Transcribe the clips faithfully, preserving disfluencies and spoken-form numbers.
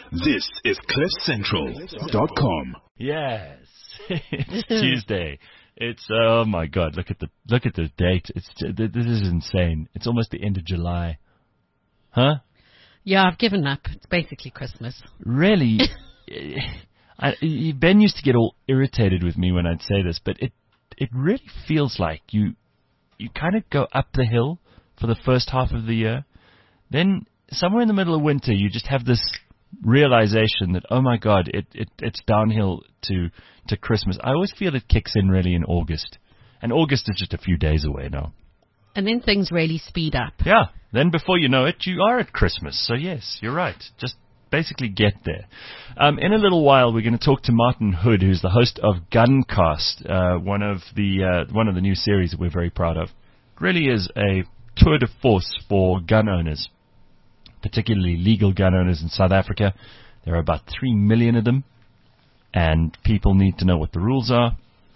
This is cliff central dot com. Yes, it's Tuesday. It's oh my God! Look at the look at the date. It's this is insane. It's almost the end of July, huh? Yeah, I've given up. It's basically Christmas. Really? I, Ben used to get all irritated with me when I'd say this, but it it really feels like you you kind of go up the hill for the first half of the year, then somewhere in the middle of winter you just have this realization that, oh my God, it, it it's downhill to to Christmas. I always feel it kicks in really in August, and August is just a few days away now. And then things really speed up. Yeah, then before you know it, you are at Christmas. So yes, you're right. Just basically get there. Um, in a little while, we're going to talk to Martin Hood, who's the host of Guncast, uh, one of the uh, one of the new series that we're very proud of. It really is a tour de force for gun owners, particularly legal gun owners in South Africa. There are about three million of them, and people need to know what the rules are.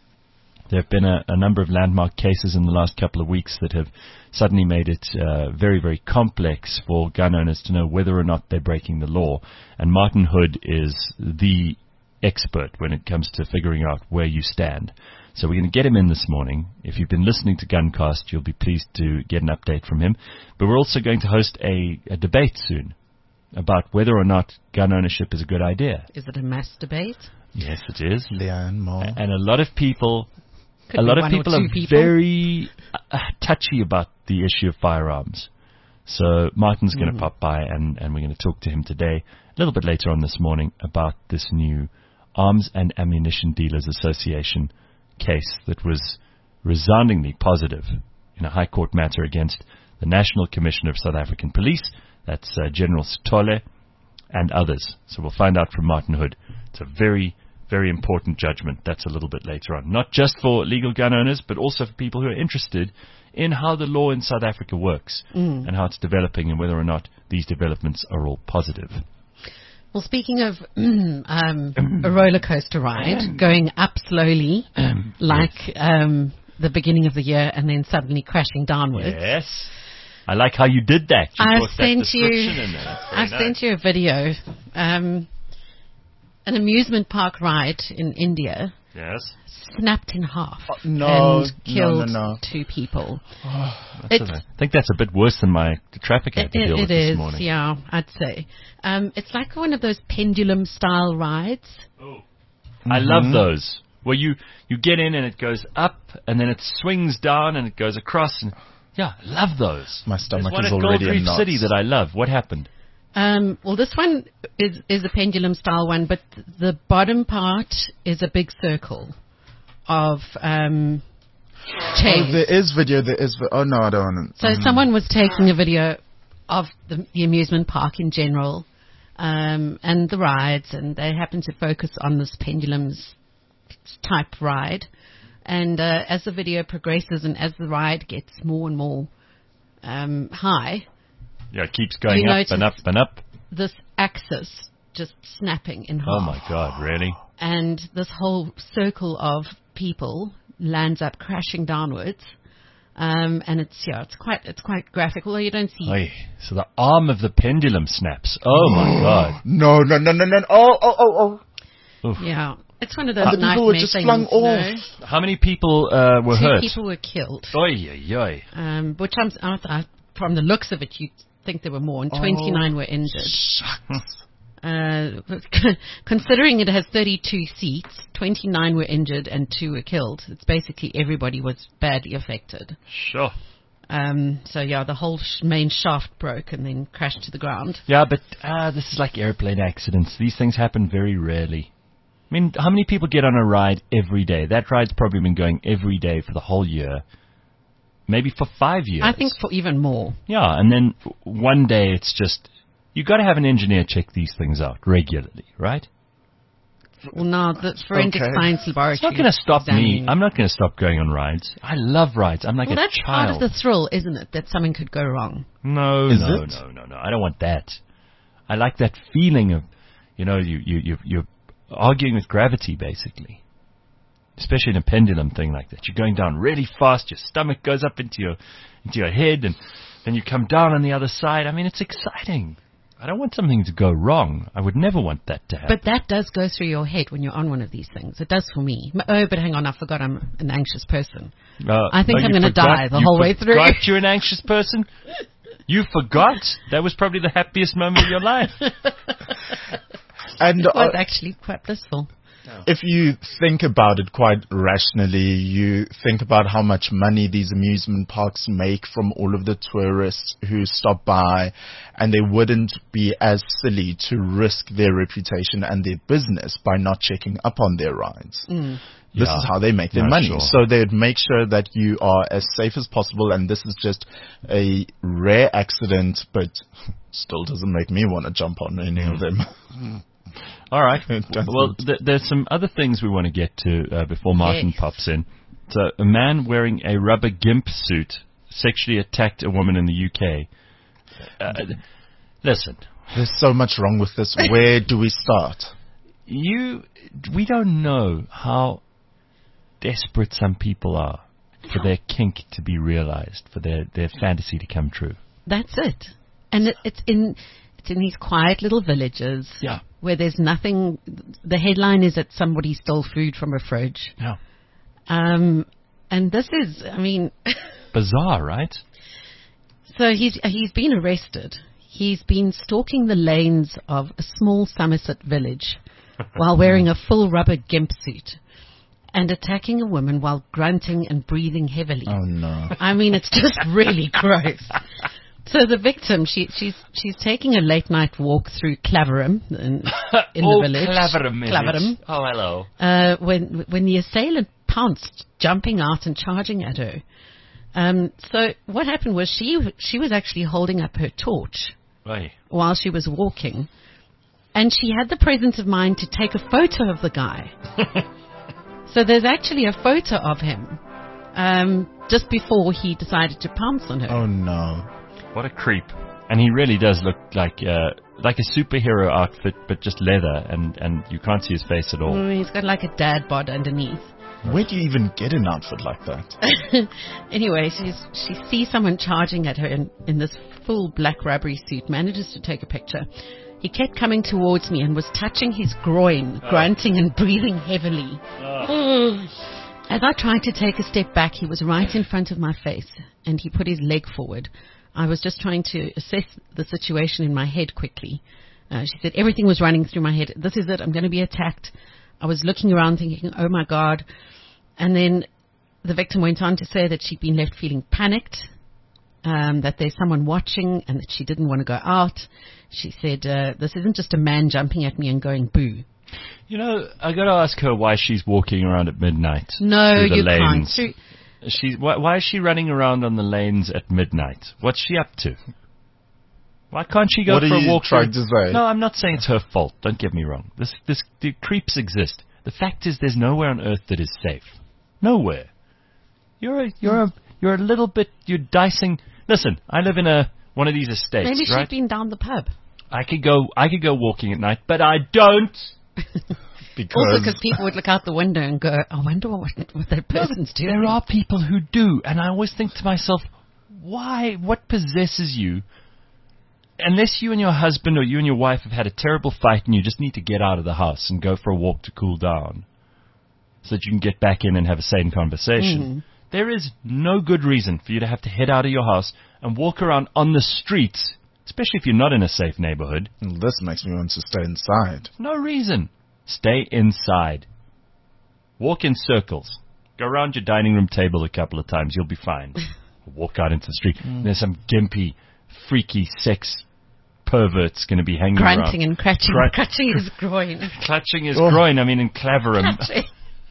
There have been a, a number of landmark cases in the last couple of weeks that have suddenly made it uh, very, very complex for gun owners to know whether or not they're breaking the law. And Martin Hood is the expert when it comes to figuring out where you stand. So we're going to get him in this morning. If you've been listening to Guncast, you'll be pleased to get an update from him. But we're also going to host a, a debate soon about whether or not gun ownership is a good idea. Is it a mass debate? Yes, it is. Leanne Moore. And a lot of people... Could a lot of one people or are two people. very uh, touchy about the issue of firearms. So Martin's going to mm. pop by, and, and we're going to talk to him today, a little bit later on this morning, about this new Arms and Ammunition Dealers Association case that was resoundingly positive in a High Court matter against the National Commissioner of South African Police, that's uh, General Sithole, and others. So we'll find out from Martin Hood. It's a very... very important judgment. That's a little bit later on. Not just for legal gun owners, but also for people who are interested in how the law in South Africa works mm. and how it's developing and whether or not these developments are all positive. Well, speaking of um, a roller coaster ride, going up slowly like um, the beginning of the year and then suddenly crashing downwards. Yes. I like how you did that. You I've brought sent that description you, in there. I've nice. sent you a video. Um, An amusement park ride in India yes. snapped in half oh, no, and killed no, no, no. two people. Oh, I think that's a bit worse than my the traffic I had to it, deal it with is, this morning. yeah, I'd say. Um, it's like one of those pendulum-style rides. Oh. Mm-hmm. I love those. Where you, you get in and it goes up, and then it swings down and it goes across. And yeah, I love those. My stomach There's one is at already Gold Reef in knots. City that I love. What happened? Um, well, this one is, is a pendulum-style one, but the bottom part is a big circle of um, chairs. Oh, there is video. There is. Vi- oh no, I don't want to. So mm. someone was taking a video of the, the amusement park in general um, and the rides, and they happened to focus on this pendulums type ride. And uh, as the video progresses and as the ride gets more and more um, high, yeah, it keeps going you up and up and up. This axis just snapping in half. Oh my God, really? And this whole circle of people lands up crashing downwards. Um, and it's yeah, it's quite it's quite graphic. Although you don't see. Oy, so the arm of the pendulum snaps. Oh my God! No, no, no, no, no! Oh, oh, oh, oh! Oof. Yeah, it's one of those the nightmare people were just things, flung off. no? How many people uh, were Two hurt? people were killed. Oy, oy, oy. Um, which I'm, I, I, from the looks of it, you think there were more, and Oh, twenty-nine were injured. Shucks. Uh, considering it has thirty-two seats, twenty-nine were injured and two were killed. It's basically everybody was badly affected. Sure. Um, so yeah, the whole sh- main shaft broke and then crashed to the ground. Yeah, but uh, this is like airplane accidents. These things happen very rarely. I mean, how many people get on a ride every day? That ride's probably been going every day for the whole year. Maybe for five years. I think for even more. Yeah, and then one day it's just... You've got to have an engineer check these things out regularly, right? Well, no, the forensic Okay. science laboratory. It's not going to stop me. examining. I'm not going to stop going on rides. I love rides. I'm like Well, a that's child. part of the thrill, isn't it? That something could go wrong. No, Is no, it? no, no, no. I don't want that. I like that feeling of, you know, you, you, you, you're arguing with gravity, basically. Especially in a pendulum thing like that. You're going down really fast, your stomach goes up into your, into your head, and then you come down on the other side. I mean, it's exciting. I don't want something to go wrong. I would never want that to happen. But that does go through your head when you're on one of these things. It does for me. M- Oh, but hang on, I forgot I'm an anxious person. Uh, I think oh, I'm you gonna forgot- die the you whole way through. forgot you're an anxious person? You forgot? That was probably the happiest moment of your life. And It was uh, actually quite blissful. if you think about it quite rationally, you think about how much money these amusement parks make from all of the tourists who stop by, and they wouldn't be as silly to risk their reputation and their business by not checking up on their rides. Mm. This Yeah. is how they make their No, money. sure. So they'd make sure that you are as safe as possible, and this is just a rare accident, but still doesn't make me want to jump on any of them. All right. It doesn't. Well, th- there's some other things we want to get to uh, before Martin Yes. pops in. So, a man wearing a rubber gimp suit sexually attacked a woman in the U K. Uh, listen, There's so much wrong with this. Where do we start? you, we don't know how desperate some people are for their kink to be realized, for their, their fantasy to come true. That's it. And it, it's in it's in these quiet little villages Yeah. where there's nothing. The headline is that somebody stole food from a fridge. Yeah. Um, and this is, I mean, Bizarre, right? so he's he's been arrested. He's been stalking the lanes of a small Somerset village while wearing a full rubber gimp suit and attacking a woman while grunting and breathing heavily. Oh no. I mean, it's just really gross. So the victim, she, she's she's taking a late night walk through Claverham in, in oh, the village. Claverham, Claverham. Oh, hello. Uh, when when the assailant pounced, jumping out and charging at her. Um, so what happened was she she was actually holding up her torch Right. while she was walking, and she had the presence of mind to take a photo of the guy. So there's actually a photo of him um, just before he decided to pounce on her. Oh no. What a creep. And he really does look like uh, like a superhero outfit, but just leather, and, and you can't see his face at all. Mm, he's got like a dad bod underneath. Where do you even get an outfit like that? Anyway, she's, she sees someone charging at her in, in this full black rubbery suit, manages to take a picture. He kept coming towards me and was touching his groin, Oh. grunting and breathing heavily. Oh. As I tried to take a step back, he was right in front of my face, and he put his leg forward. I was just trying to assess the situation in my head quickly. Uh, she said, everything was running through my head. This is it. I'm going to be attacked. I was looking around thinking, oh, my God. And then the victim went on to say that she'd been left feeling panicked, um, that there's someone watching, and that she didn't want to go out. She said, uh, this isn't just a man jumping at me and going boo. You know, I got to ask her why she's walking around at midnight. No, through the you lanes. can't. Through- She, why, why is she running around on the lanes at midnight? What's she up to? Why can't she go What for are a you walk? trying through- to say? No, I'm not saying it's her fault. Don't get me wrong. This, this, the creeps exist. The fact is, there's nowhere on earth that is safe. Nowhere. You're a, you're a, you're a little bit. You're dicing. Listen, I live in a one of these estates, Maybe right? she'd been down the pub. I could go. I could go walking at night, but I don't. Because Also, because people would look out the window and go, I wonder what, what that person's doing. There are people who do, and I always think to myself, why? What possesses you? Unless you and your husband or you and your wife have had a terrible fight and you just need to get out of the house and go for a walk to cool down so that you can get back in and have a sane conversation. Mm. There is no good reason for you to have to head out of your house and walk around on the streets, especially if you're not in a safe neighborhood. this makes me want to stay inside. No reason. Stay inside. Walk in circles. Go around your dining room table a couple of times. You'll be fine. Walk out into the street. Mm. There's some gimpy, freaky sex perverts going to be hanging Grunting around. and clutching, Cru- clutching his groin. Clutching his Oh. groin. I mean, in Claverham. Clutching.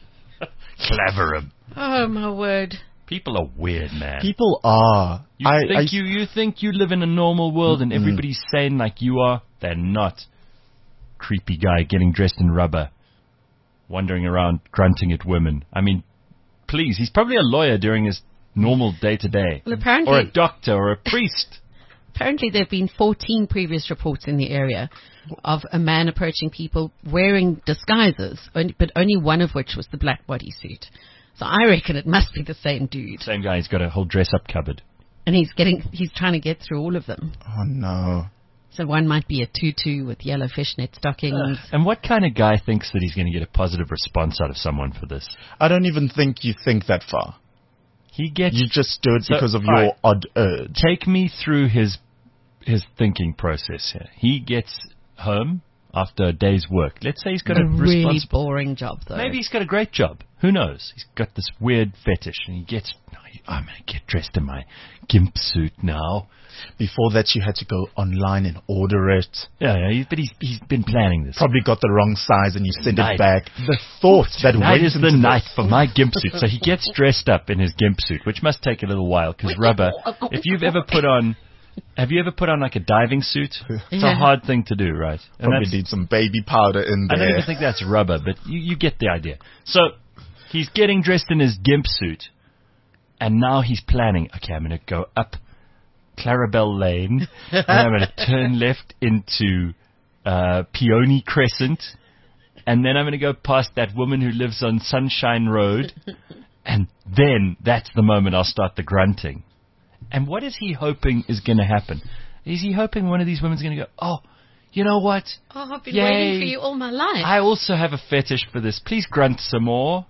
Claverham. Oh, my word. People are weird, man. People are. You I, think I, you you think you live in a normal world and Mm-mm. everybody's sane like you are? They're not. Creepy guy getting dressed in rubber, wandering around grunting at women. I mean, please, he's probably a lawyer during his normal day to day, Well, apparently, or a doctor, or a priest. apparently there have been fourteen previous reports in the area of a man approaching people wearing disguises, only- but only one of which was the black bodysuit. So I reckon it must be the same dude. Same guy. He's got a whole dress-up cupboard. And he's getting, he's trying to get through all of them. oh no. So one might be a tutu with yellow fishnet stockings. And what kind of guy thinks that he's going to get a positive response out of someone for this? I don't even think you think that far. He gets. You just do it So, because of all your right. odd urge. Take me through his his thinking process here. He gets home after a day's work. Let's say he's got a, a really responsible. boring job, though. Maybe he's got a great job. Who knows? He's got this weird fetish, and he gets. "No, I'm going to get dressed in my gimp suit now." Before that, you had to go online and order it. Yeah, yeah. He, but he's he's been planning this. Probably got the wrong size and you send Night. it back. The thought that Tonight went is into the this- night for my gimp suit. So he gets dressed up in his gimp suit, which must take a little while because rubber. If you've ever put on, have you ever put on like a diving suit? It's a Yeah. hard thing to do, right? And Probably that's- need some baby powder in I there. don't even think that's rubber, but you, you get the idea. So he's getting dressed in his gimp suit, and now he's planning. Okay, I'm going to go up Clarabelle Lane, and I'm going to turn left into uh, Peony Crescent, and then I'm going to go past that woman who lives on Sunshine Road, and then that's the moment I'll start the grunting. And what is he hoping is going to happen? Is he hoping one of these women's going to go, oh, you know what? Oh, I've been Yay. waiting for you all my life. I also have a fetish for this. Please grunt some more.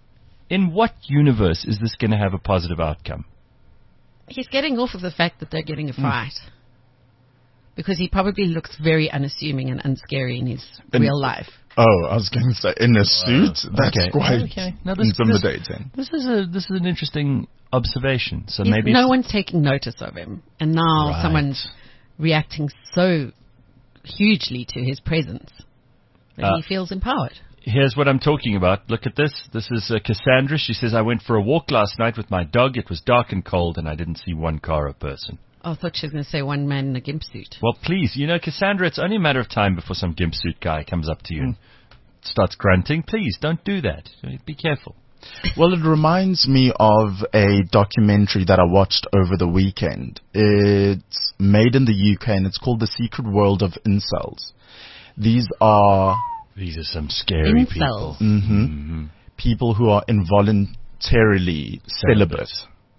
In what universe is this going to have a positive outcome? He's getting off of the fact that they're getting a Hmm. fright. Because he probably looks very unassuming and unscary in his In- real life. Oh, I was going to say, in a suit? That's okay. quite Okay. Now this- intimidating. This is a this is an interesting observation. So He's- maybe no it's- one's taking notice of him. And now Right. someone's reacting so hugely to his presence that Uh, he feels empowered. Here's what I'm talking about. Look at this. This is uh, Cassandra. She says, I went for a walk last night with my dog. It was dark and cold, and I didn't see one car or person. Oh, I thought she was going to say one man in a gimp suit. Well, please, you know, Cassandra, it's only a matter of time before some gimp suit guy comes up to you and starts grunting. Please, don't do that. Be careful. Well, it reminds me of a documentary that I watched over the weekend. It's made in the U K and it's called The Secret World of Incels. These are These are some scary Incels. people. mhm, people who are involuntarily celibate.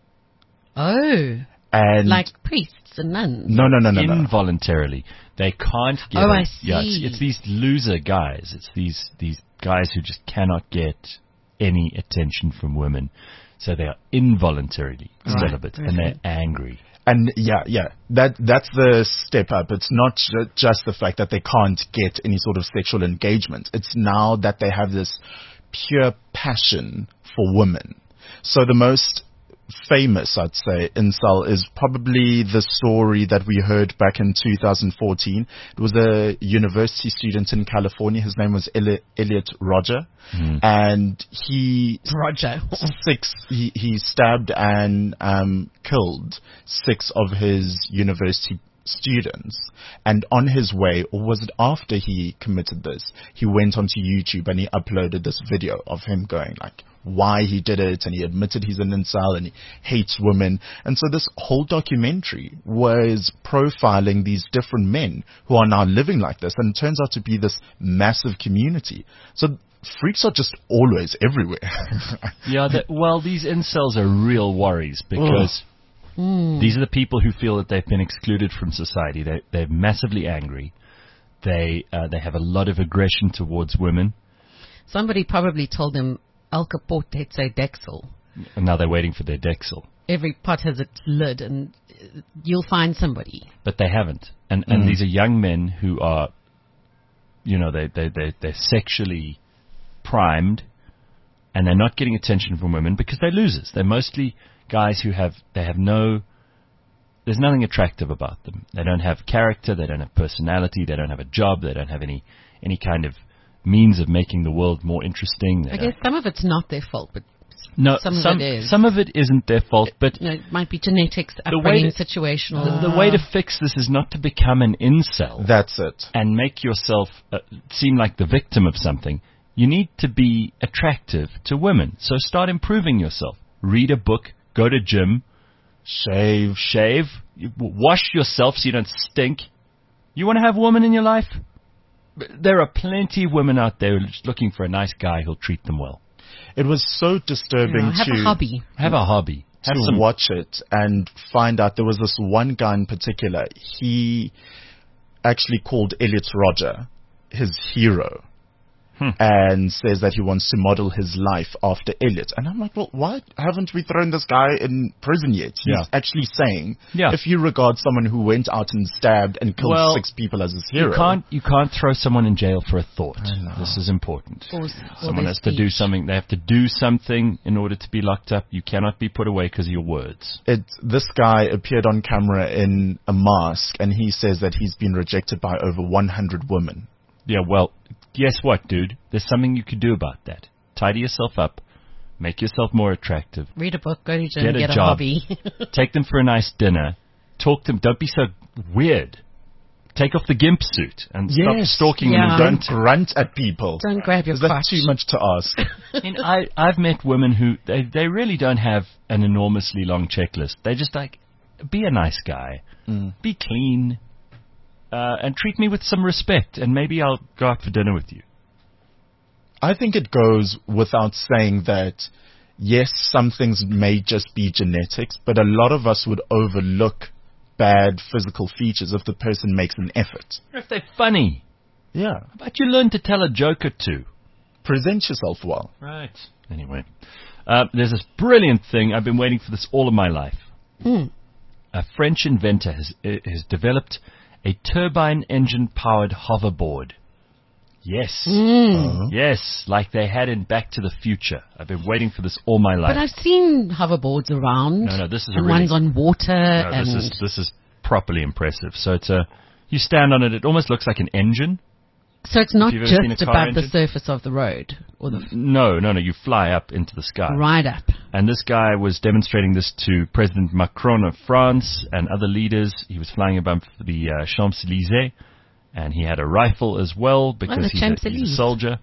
Oh, And like priests and nuns. no, no, no, no, no. Involuntarily. They can't get Oh, it. I Yeah, it's, see. it's these loser guys. It's these these guys who just cannot get any attention from women. So they are involuntarily Right. celibate and they're angry. And yeah, yeah, that that's the step up. It's not ju- just the fact that they can't get any sort of sexual engagement. It's now that they have this pure passion for women. So the most famous, I'd say, incel is probably the story that we heard back in two thousand fourteen. It was a university student in California. His name was Eli- Elliot Roger. And he Roger. six he, he stabbed and um, killed six of his university students, and on his way, or was it after he committed this, he went onto YouTube and he uploaded this video of him going like why he did it, and he admitted he's an incel and he hates women. And so this whole documentary was profiling these different men who are now living like this, and it turns out to be this massive community. So freaks are just always everywhere. Yeah, that, well, these incels are real worries because these are the people who feel that they've been excluded from society. They, they're massively angry. They uh, they have a lot of aggression towards women, Somebody probably told him, Al Caport hetze Dexel. and now they're waiting for their Dexel. Every pot has its lid, and uh, you'll find somebody. But they haven't. And and these are young men who are, you know, they they they they're sexually primed, and they're not getting attention from women because they're losers. They're mostly guys who have they have no. There's nothing attractive about them. They don't have character. They don't have personality. They don't have a job. They don't have any any kind of means of making the world more interesting. They I don't- guess some of it's not their fault, but no, some of some it is. some of it isn't their fault, but you know, it might be genetics, way upbringing, to- situational. the, the way to fix this is not to become an incel. That's it. And make yourself uh, seem like the victim of something. You need to be attractive to women. So start improving yourself. Read a book, go to gym, Shave. shave, you- w- wash yourself so you don't stink. You want to have women in your life? B- There are plenty of women out there who are just looking for a nice guy who'll treat them well. It was so disturbing You know, have to a hobby. Have a hobby. Have to some watch it and find out there was this one guy in particular. He actually called Elliot Rodger his hero. Hmm. And says that he wants to model his life after Elliot. And I'm like, well, why haven't we thrown this guy in prison yet? He's Yeah. actually saying, Yeah. if you regard someone who went out and stabbed and killed Well, six people as his hero. You can't you can't throw someone in jail for a thought. I know. This is important. Or, or Someone their has to do speech. something. They have to do something in order to be locked up. You cannot be put away because of your words. It, this guy appeared on camera in a mask, and he says that he's been rejected by over one hundred women. Yeah, well, guess what, dude? There's something you could do about that. Tidy yourself up. Make yourself more attractive. Read a book, go to gym, Get a get a, job. hobby. Take them for a nice dinner. Talk to them. Don't be so weird. Take off the gimp suit and stop Yes. stalking Yeah. them and Don't grunting. grunt at people. Don't grab your Is that crotch. too much to ask? I mean, I, I've met women who, they, they really don't have an enormously long checklist. They just like, be a nice guy. Mm. Be clean. Uh, and treat me with some respect. And maybe I'll go out for dinner with you. I think it goes without saying that, yes, some things may just be genetics, but a lot of us would overlook bad physical features if the person makes an effort. Or if they're funny. Yeah. How about you learn to tell a joke or two? Present yourself well. Right. Anyway, uh, there's this brilliant thing. I've been waiting for this all of my life. Mm. A French inventor has, uh, has developed a turbine engine-powered hoverboard. Yes. Mm. Yes, like they had in Back to the Future. I've been waiting for this all my life. But I've seen hoverboards around. No, no, this is a and really- ones on water. No, and this is this is properly impressive. So it's a, you stand on it. It almost looks like an engine. so it's not you've ever seen just a car above the engine? surface of the road or the No, no, no. You fly up into the sky. ride up. And this guy was demonstrating this to President Macron of France and other leaders. He was flying above the uh, Champs-Élysées, and he had a rifle as well because the he's, a, he's a Champs-Élysées. soldier.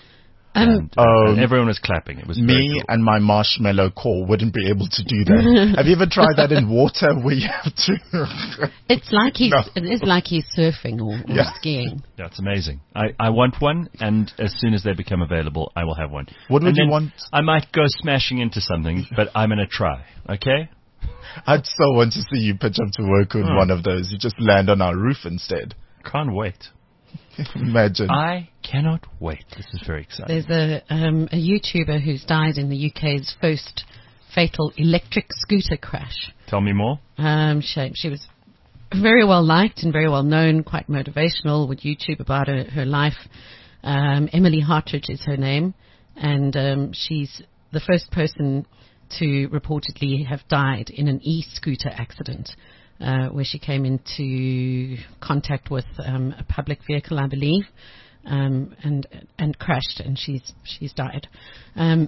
Um, And, Oh. and everyone was clapping. It was very Me cool. and my marshmallow core wouldn't be able to do that. Have you ever tried that in water where you have to? it's like he's No. it is like he's surfing or, or Yeah. skiing. That's amazing. I, I want one, and as soon as they become available, I will have one. What would And you then want? I might go smashing into something, but I'm going to try, okay? I'd so want to see you pitch up to work with Hmm. one of those. You just land on our roof instead. Can't wait. Imagine. I cannot wait. This is very exciting. There's a um, a YouTuber who's died in the U K's first fatal electric scooter crash. Tell me more. Um, she, she was very well liked and very well known, quite motivational, would YouTube about her, her life. Um, Emily Hartridge is her name, and um, she's the first person to reportedly have died in an e-scooter accident, uh, where she came into contact with um, a public vehicle, I believe, um, and and crashed, and she's she's died. Um,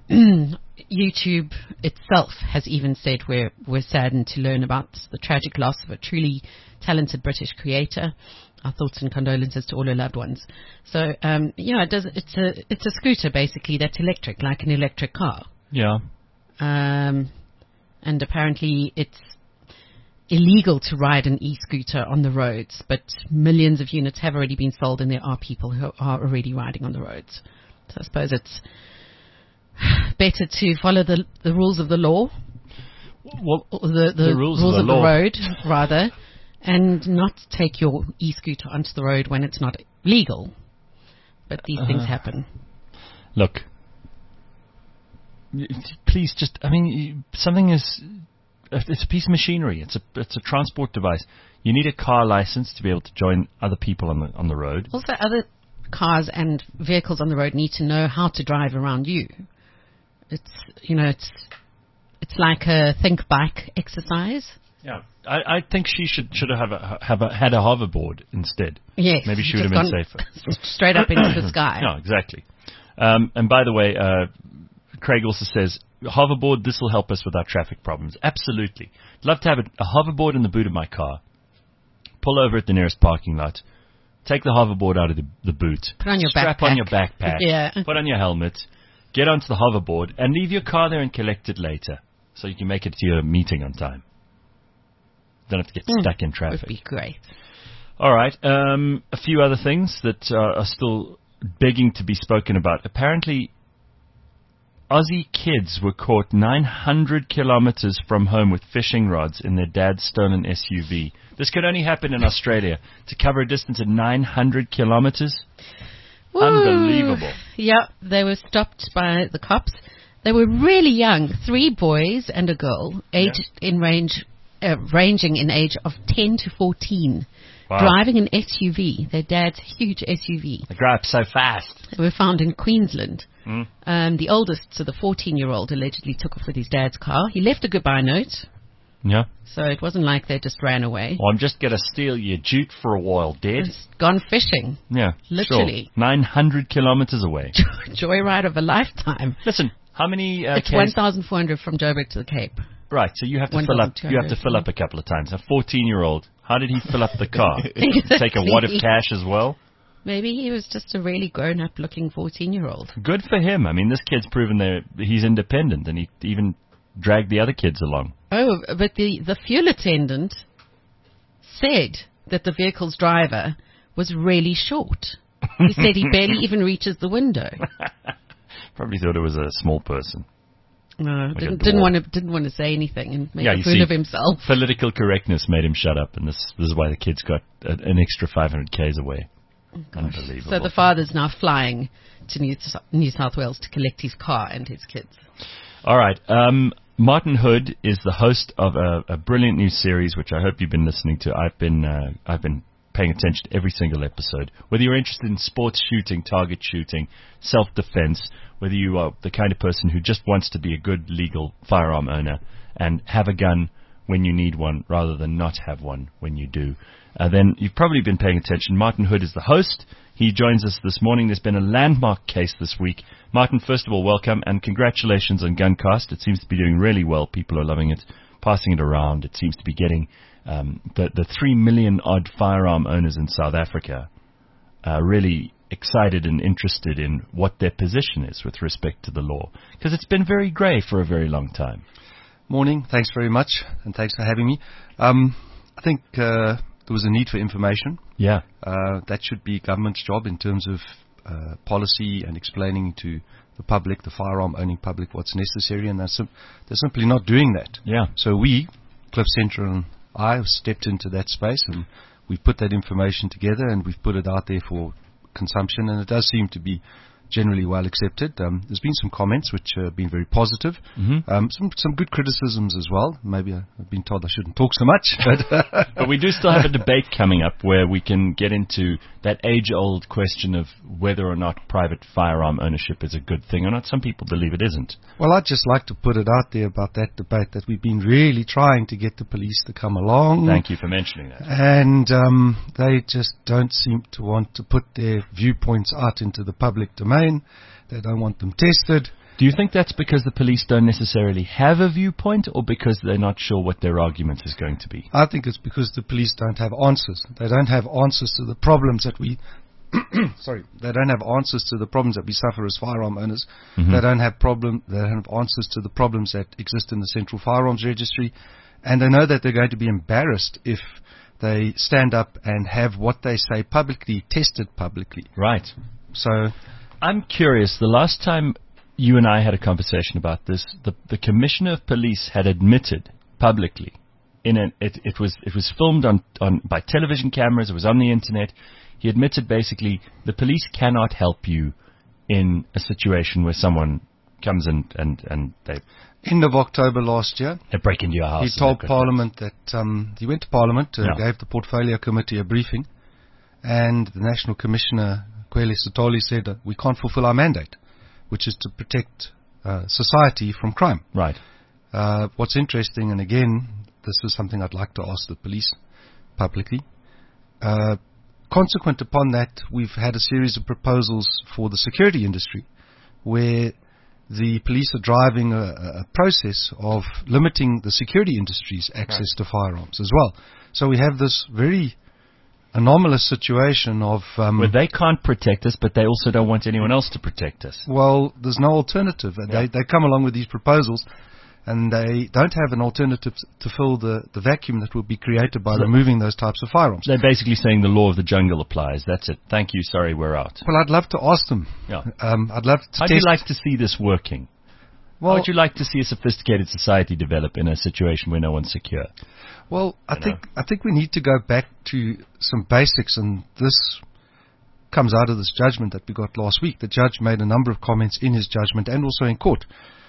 YouTube itself has even said we're we're saddened to learn about the tragic loss of a truly talented British creator. Our thoughts and condolences to all her loved ones. So um, yeah, it does. It's a it's a scooter basically that's electric, like an electric car. Yeah. Um, and apparently it's illegal to ride an e-scooter on the roads, but millions of units have already been sold, and there are people who are already riding on the roads. So I suppose it's better to follow the the rules of the law, Well, or the, the, The rules of the of law. the road, rather, and not take your e-scooter onto the road when it's not legal. But these Uh-huh. things happen. look. y- Please, just. I mean, you- something is. It's a piece of machinery. It's a it's a transport device. You need a car license to be able to join other people on the on the road. Also, other cars and vehicles on the road need to know how to drive around you. It's, you know, it's it's like a think bike exercise. Yeah, I, I think she should should have a, have a, had a hoverboard instead. Yes. Maybe she would just have been gone safer. Straight up into the sky. No, exactly. Um, and by the way, uh, Craig also says, hoverboard, this will help us with our traffic problems. Absolutely. Love to have a, a hoverboard in the boot of my car. Pull over at the nearest parking lot. Take the hoverboard out of the, the boot. Put on your strap backpack. on your backpack. Yeah. Put on your helmet. Get onto the hoverboard and leave your car there and collect it later, so you can make it to your meeting on time. Don't have to get Mm. stuck in Would traffic. be great. All right. Um, a few other things that uh, are still begging to be spoken about. Apparently, Aussie kids were caught nine hundred kilometers from home with fishing rods in their dad's stolen S U V. This could only happen in Australia. To cover a distance of nine hundred kilometers? Woo. Unbelievable. Yeah, they were stopped by the cops. They were really young, three boys and a girl, aged yeah. in range, uh, ranging in age of ten to fourteen. Wow. Driving an S U V, their dad's huge S U V. They drive so fast. They were found in Queensland. Mm. Um, the oldest, so the fourteen-year-old, allegedly took off with his dad's car. He left a goodbye note. Yeah. So it wasn't like they just ran away. Well, I'm just going to steal your jute for a while, Dad. It's gone fishing. Yeah, literally. Sure. nine hundred kilometers away. Joyride of a lifetime. Listen, how many... Uh, it's one thousand four hundred from Joburg to the Cape. Right, so you have to fill up. You have to fill up a couple of times. A fourteen-year-old. How did he fill up the car? Exactly. Take a wad of cash as well? Maybe he was just a really grown-up looking fourteen-year-old. Good for him. I mean, this kid's proven that he's independent, and he even dragged the other kids along. Oh, but the, the fuel attendant said that the vehicle's driver was really short. He said he barely even reaches the window. Probably thought it was a small person. No, like didn't, didn't want to didn't want to say anything and make yeah, a fool see, of himself. Political correctness made him shut up, and this, this is why the kids got a, an extra five hundred kays away. Oh, unbelievable. So the father's now flying to New, New South Wales to collect his car and his kids. All right. Um, Martin Hood is the host of a, a brilliant new series, which I hope you've been listening to. I've been uh, I've been paying attention to every single episode. Whether you're interested in sports shooting, target shooting, self-defense, whether you are the kind of person who just wants to be a good legal firearm owner and have a gun when you need one rather than not have one when you do, uh, then you've probably been paying attention. Martin Hood is the host. He joins us this morning. There's been a landmark case this week. Martin, first of all, welcome and congratulations on Guncast. It seems to be doing really well. People are loving it, passing it around. It seems to be getting um, the, the three million odd firearm owners in South Africa uh, really excited and interested in what their position is with respect to the law, because it's been very grey for a very long time. Morning. Thanks very much, and thanks for having me. Um, I think uh, there was a need for information. Yeah. Uh, that should be government's job in terms of uh, policy and explaining to the public, the firearm-owning public, what's necessary, and they're, sim- they're simply not doing that. Yeah. So we, Cliff Central and I, have stepped into that space, and we've put that information together, and we've put it out there for consumption, and it does seem to be generally well accepted. Um, there's been some comments which have been very positive, mm-hmm. um, some some good criticisms as well. Maybe I, I've been told I shouldn't talk so much, but but we do still have a debate coming up where we can get into that age-old question of whether or not private firearm ownership is a good thing or not. Some people believe it isn't. Well, I'd just like to put it out there about that debate that we've been really trying to get the police to come along. Thank you for mentioning that. And um, they just don't seem to want to put their viewpoints out into the public domain. They don't want them tested. Do you think that's because the police don't necessarily have a viewpoint, or because they're not sure what their argument is going to be? I think it's because the police don't have answers. They don't have answers to the problems that we sorry, they don't have answers to the problems that we suffer as firearm owners. Mm-hmm. They don't have problem they don't have answers to the problems that exist in the Central Firearms Registry, and they know that they're going to be embarrassed if they stand up and have what they say publicly tested publicly. Right. So I'm curious, the last time you and I had a conversation about this, the, the Commissioner of Police had admitted publicly, in an, it, it was it was filmed on, on by television cameras, it was on the internet, he admitted basically the police cannot help you in a situation where someone comes in and, and they... End of October last year, they break into your house. He told Parliament that, um, he went to Parliament, uh, yeah. gave the Portfolio Committee a briefing, and the National Commissioner Kweli Sitoli said that we can't fulfill our mandate, which is to protect uh, society from crime. Right. Uh, what's interesting, and again, this is something I'd like to ask the police publicly. Uh, consequent upon that, we've had a series of proposals for the security industry, where the police are driving a, a process of limiting the security industry's access right. to firearms as well. So we have this very anomalous situation of... Um, where they can't protect us, but they also don't want anyone else to protect us. Well, there's no alternative. Yeah. They, they come along with these proposals, and they don't have an alternative to fill the, the vacuum that will be created by so removing those types of firearms. They're basically saying the law of the jungle applies. That's it. Thank you. Sorry, we're out. Well, I'd love to ask them. Yeah. Um, I'd love to How test. do you like to see this working? Well, how would you like to see a sophisticated society develop in a situation where no one's secure? Well, I You think know. I think we need to go back to some basics, and this comes out of this judgment that we got last week. The judge made a number of comments in his judgment and also in court,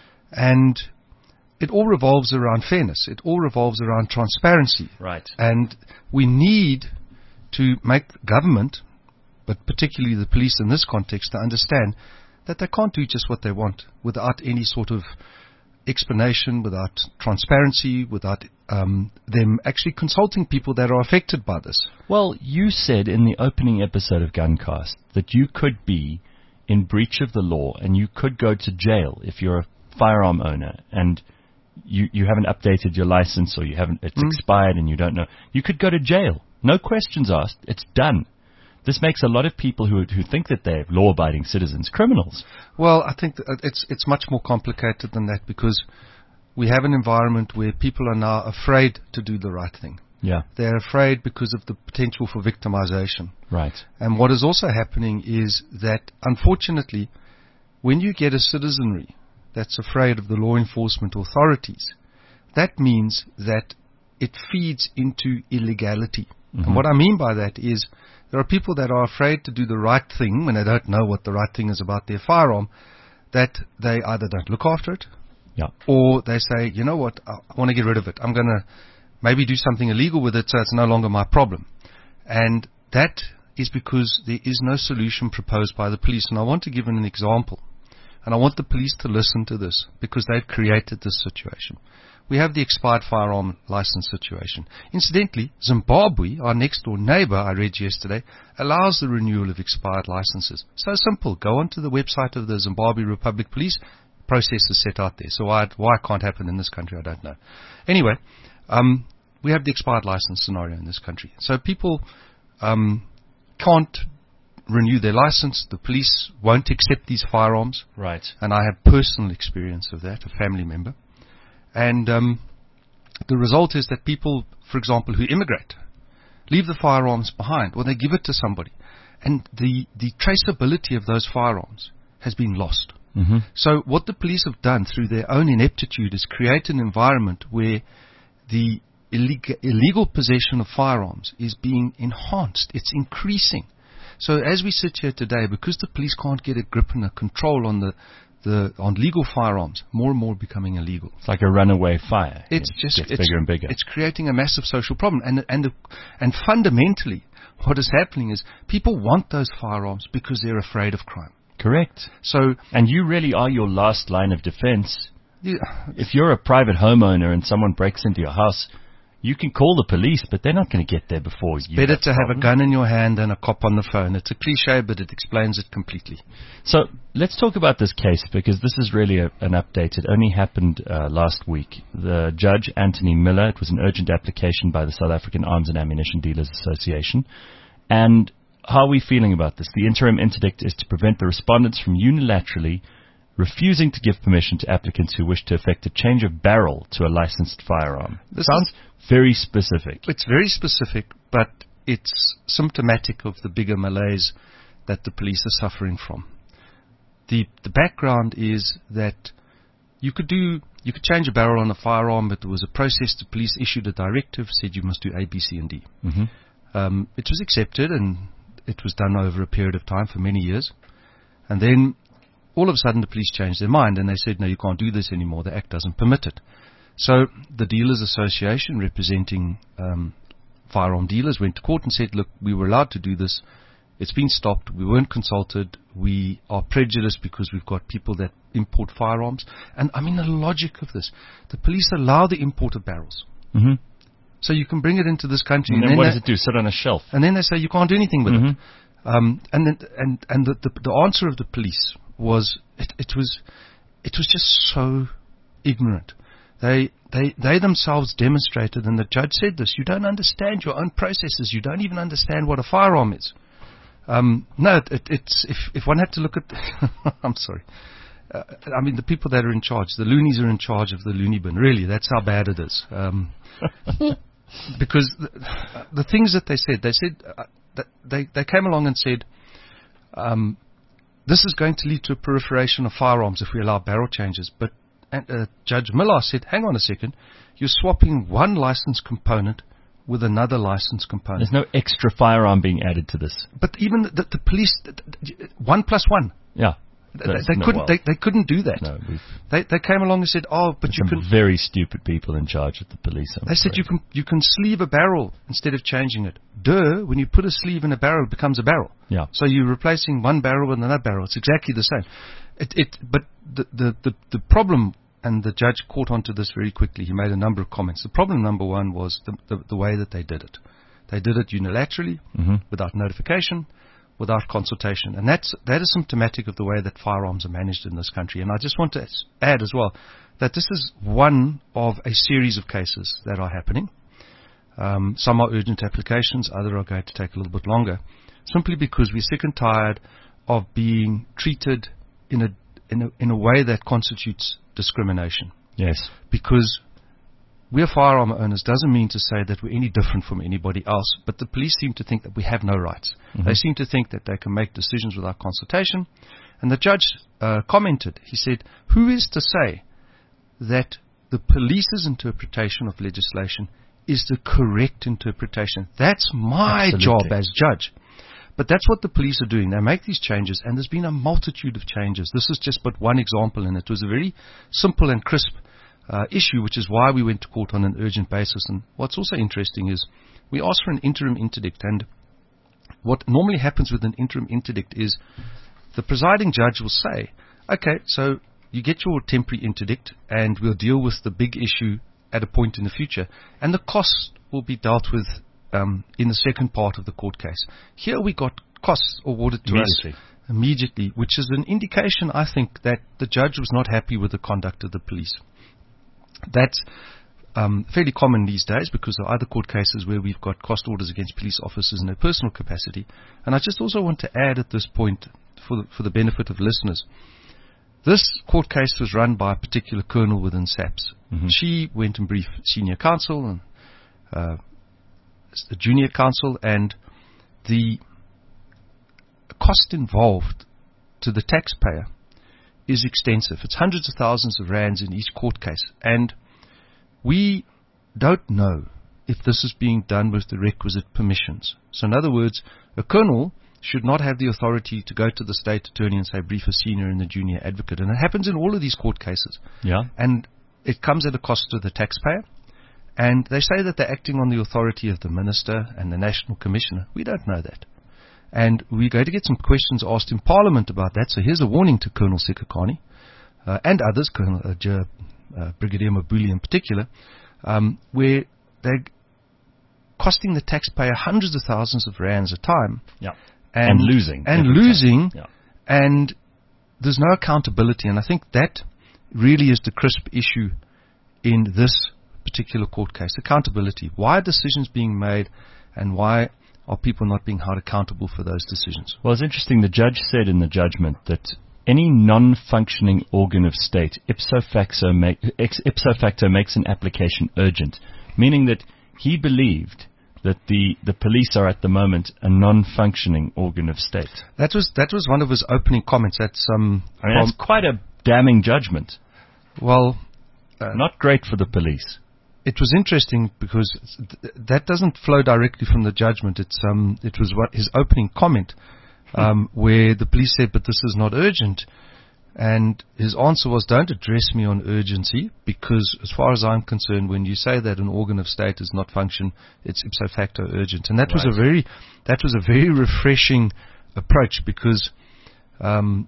and it all revolves around fairness. It all revolves around transparency. Right. And we need to make government, but particularly the police in this context, to understand that they can't do just what they want without any sort of explanation, without transparency, without um, them actually consulting people that are affected by this. Well, you said in the opening episode of Guncast that you could be in breach of the law and you could go to jail if you're a firearm owner and you, you haven't updated your license or you haven't it's Mm. expired and you don't know. You could go to jail. No questions asked. It's done. This makes a lot of people who who think that they're law-abiding citizens criminals. Well, I think that it's it's much more complicated than that, because we have an environment where people are now afraid to do the right thing. Yeah, They're afraid because of the potential for victimization. right. And what is also happening is that, unfortunately, when you get a citizenry that's afraid of the law enforcement authorities, that means that it feeds into illegality. Mhm. And what I mean by that is there are people that are afraid to do the right thing when they don't know what the right thing is about their firearm, that they either don't look after it, Yeah. or they say, you know what, I, I want to get rid of it. I'm going to maybe do something illegal with it so it's no longer my problem. And that is because there is no solution proposed by the police. And I want to give an example. And I want the police to listen to this, because they've created this situation. We have the expired firearm license situation. Incidentally, Zimbabwe, our next door neighbor, I read yesterday, allows the renewal of expired licenses. So simple. Go onto the website of the Zimbabwe Republic Police. Process is set out there. So why, why it can't happen in this country, I don't know. Anyway, um, we have the expired license scenario in this country. So people um, can't renew their license. The police won't accept these firearms. Right. And I have personal experience of that, a family member. And um, the result is that people, for example, who immigrate, leave the firearms behind, or they give it to somebody. And the, the traceability of those firearms has been lost. Mm-hmm. So what the police have done through their own ineptitude is create an environment where the illegal, illegal possession of firearms is being enhanced. It's increasing. So as we sit here today, because the police can't get a grip and a control on the, the on legal firearms, more and more becoming illegal. It's like a runaway fire. It's It just gets it's, bigger and bigger. It's creating a massive social problem, and and and fundamentally, what is happening is people want those firearms because they're afraid of crime. Correct. So, And you really are your last line of defense. yeah, If you're a private homeowner and someone breaks into your house, you can call the police, but they're not going to get there before you. better have to have a problems. gun in your hand than a cop on the phone. It's a cliche, but it explains it completely. So let's talk about this case, because this is really a, an update. It only happened uh, last week. The judge, Anthony Miller, it was an urgent application by the South African Arms and Ammunition Dealers Association. And how are we feeling about this? The interim interdict is to prevent the respondents from unilaterally refusing to give permission to applicants who wish to effect a change of barrel to a licensed firearm. This Sounds very specific. It's very specific, but it's symptomatic of the bigger malaise that the police are suffering from. The the background is that you could do you could change a barrel on a firearm, but there was a process. The police issued a directive, said you must do A, B, C, and D. Mm-hmm. Um, it was accepted, and it was done over a period of time for many years. And then all of a sudden the police changed their mind and they said, no, you can't do this anymore. The Act doesn't permit it. So the Dealers Association, representing um, firearm dealers, went to court and said, look, we were allowed to do this. It's been stopped. We weren't consulted. We are prejudiced because we've got people that import firearms. And I mean the logic of this. The police allow the import of barrels. Mm-hmm. So you can bring it into this country. And And, then then what they, does it do? Sit on a shelf? and then they say you can't do anything with it. Mhm. Um, and then, and and the, the the answer of the police was it, it was it was just so ignorant. They they they themselves demonstrated, and the judge said this: you don't understand your own processes. You don't even understand what a firearm is. Um, no, it, it, it's if if one had to look at, I'm sorry. Uh, I mean, the people that are in charge, the loonies are in charge of the loony bin. Really, that's how bad it is. Um, because the, the things that they said, they said uh, that they they came along and said, um, this is going to lead to a proliferation of firearms if we allow barrel changes. But and uh, Judge Millar said, hang on a second, you're swapping one license component with another license component. There's no extra firearm being added to this. But even the, the police, the, the, one plus one. Yeah. They, they couldn't. Well, they, they couldn't do that. No, they they came along and said, "Oh, but you some can." Very stupid people in charge at the police. I'm they said afraid. you can you can sleeve a barrel instead of changing it. Duh! When you put a sleeve in a barrel, it becomes a barrel. Yeah. So you're replacing one barrel with another barrel. It's exactly the same. It it. But the the the, the problem, and the judge caught on to this very quickly. He made a number of comments. The problem number one was the the, the way that they did it. They did it unilaterally, mm-hmm. without notification, without consultation. And that's, that is symptomatic of the way that firearms are managed in this country. And I just want to add as well that this is one of a series of cases that are happening. Um, some are urgent applications, others are going to take a little bit longer, simply because we're sick and tired of being treated in a, in a, in a way that constitutes discrimination. Yes. Because we're firearm owners doesn't mean to say that we're any different from anybody else, but the police seem to think that we have no rights. Mm-hmm. They seem to think that they can make decisions without consultation. And the judge uh, commented, he said, who is to say that the police's interpretation of legislation is the correct interpretation? That's my Absolutely. job as judge. But that's what the police are doing. They make these changes, and there's been a multitude of changes. This is just but one example, and it was a very simple and crisp Uh, issue, which is why we went to court on an urgent basis. And what's also interesting is we asked for an interim interdict, and what normally happens with an interim interdict is the presiding judge will say, okay, so you get your temporary interdict and we'll deal with the big issue at a point in the future, and the costs will be dealt with um, in the second part of the court case. Here we got costs awarded to Immediately. us immediately, which is an indication, I think, that the judge was not happy with the conduct of the police. That's um, fairly common these days, because there are other court cases where we've got cost orders against police officers in their personal capacity. And I just also want to add at this point, for the, for the benefit of listeners, this court case was run by a particular colonel within SAPS. Mm-hmm. She went and briefed senior counsel and uh, the junior counsel, and the cost involved to the taxpayer is extensive. It's hundreds of thousands of rands in each court case. And we don't know if this is being done with the requisite permissions. So in other words, a colonel should not have the authority to go to the state attorney and say, brief a senior and the junior advocate. And it happens in all of these court cases. Yeah. And it comes at a cost to the taxpayer. And they say that they're acting on the authority of the minister and the national commissioner. We don't know that. And we're going to get some questions asked in Parliament about that. So here's a warning to Colonel Sikhakhane uh, and others, Colonel uh, J, uh, Brigadier Mabuli in particular, um, where they're costing the taxpayer hundreds of thousands of rands a time. Yeah. And, and losing. And losing. Yeah. And there's no accountability. And I think that really is the crisp issue in this particular court case. Accountability. Why are decisions being made, and why are people not being held accountable for those decisions? Well, it's interesting. The judge said in the judgment that any non-functioning organ of state ipso facto, make, ipso facto makes an application urgent, meaning that he believed that the, the police are at the moment a non-functioning organ of state. That was that was one of his opening comments. That's um. I mean, that's quite a damning judgment. Well, uh, not great for the police. It was interesting because th- that doesn't flow directly from the judgment. It's um, it was what his opening comment, um, where the police said, "But this is not urgent," and his answer was, "Don't address me on urgency, because as far as I'm concerned, when you say that an organ of state is not function, it's ipso facto urgent." And that Right. was a very, that was a very refreshing approach, because um,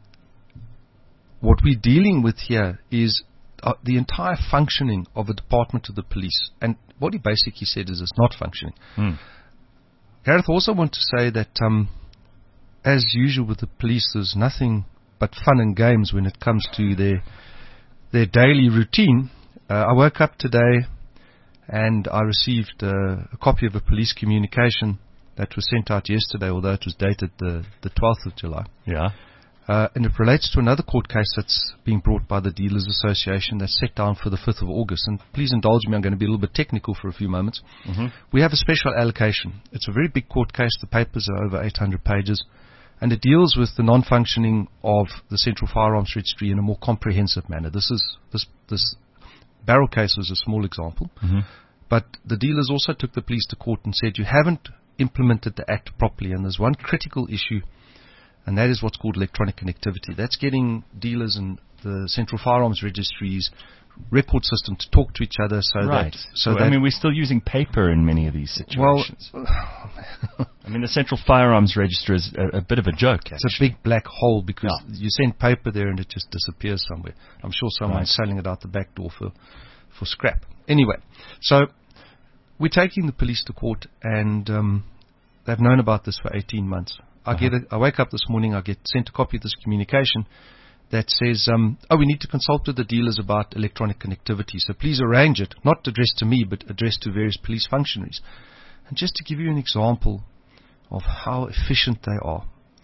what we're dealing with here is Uh, the entire functioning of a department of the police. And what he basically said is it's not functioning. Hmm. Gareth, also want to say that, um, as usual with the police, there's nothing but fun and games when it comes to their their daily routine. Uh, I woke up today and I received uh, a copy of a police communication that was sent out yesterday, although it was dated the, the twelfth of July. Yeah. Uh, and it relates to another court case that's being brought by the Dealers Association that's set down for the fifth of August. And please indulge me, I'm going to be a little bit technical for a few moments. Mm-hmm. We have a special allocation. It's a very big court case. The papers are over eight hundred pages. and it deals with the non-functioning of the Central Firearms Registry in a more comprehensive manner. This is this this barrel case was a small example, Mm-hmm. but the dealers also took the police to court and said you haven't implemented the Act properly, and there's one critical issue, and that is what's called electronic connectivity. That's getting dealers and the Central Firearms Registry's record system to talk to each other so Right. that so Well, that I mean, we're still using paper in many of these situations. well, I mean, the Central Firearms Register is a, a bit of a joke. it's a actually. big black hole because Yeah. you send paper there and it just disappears somewhere. I'm sure someone's Right. selling it out the back door for, for scrap. Anyway, so we're taking the police to court, and um, they've known about this for eighteen months. I Uh-huh. get a, I wake up this morning, I get sent a copy of this communication that says, um, oh, we need to consult with the dealers about electronic connectivity, so please arrange it, not addressed to me, but addressed to various police functionaries. And just to give you an example of how efficient they are,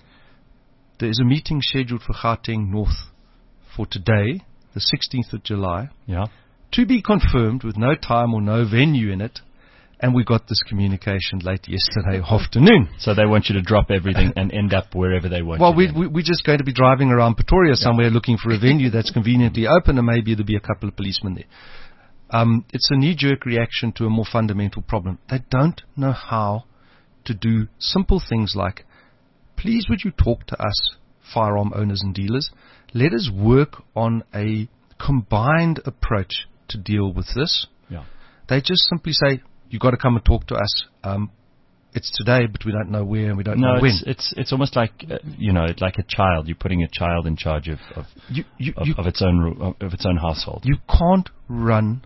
there is a meeting scheduled for Gauteng North for today, the sixteenth of July, Yeah. to be confirmed with no time or no venue in it, and we got this communication late yesterday afternoon. So they want you to drop everything and end up wherever they want Well, you. we, then. we, we're just going to be driving around Pretoria somewhere looking for a venue that's conveniently open, and maybe there'll be a couple of policemen there. Um, it's a knee-jerk reaction to a more fundamental problem. They don't know how to do simple things like, please would you talk to us, firearm owners and dealers? Let us work on a combined approach to deal with this. Yeah. They just simply say, you've got to come and talk to us. Um, it's today, but we don't know where and we don't No, know when. it's, it's it's almost like uh, you know, it's like a child. You're putting a child in charge of of, You, you, of, you, of its own ru- of its own household. you can't run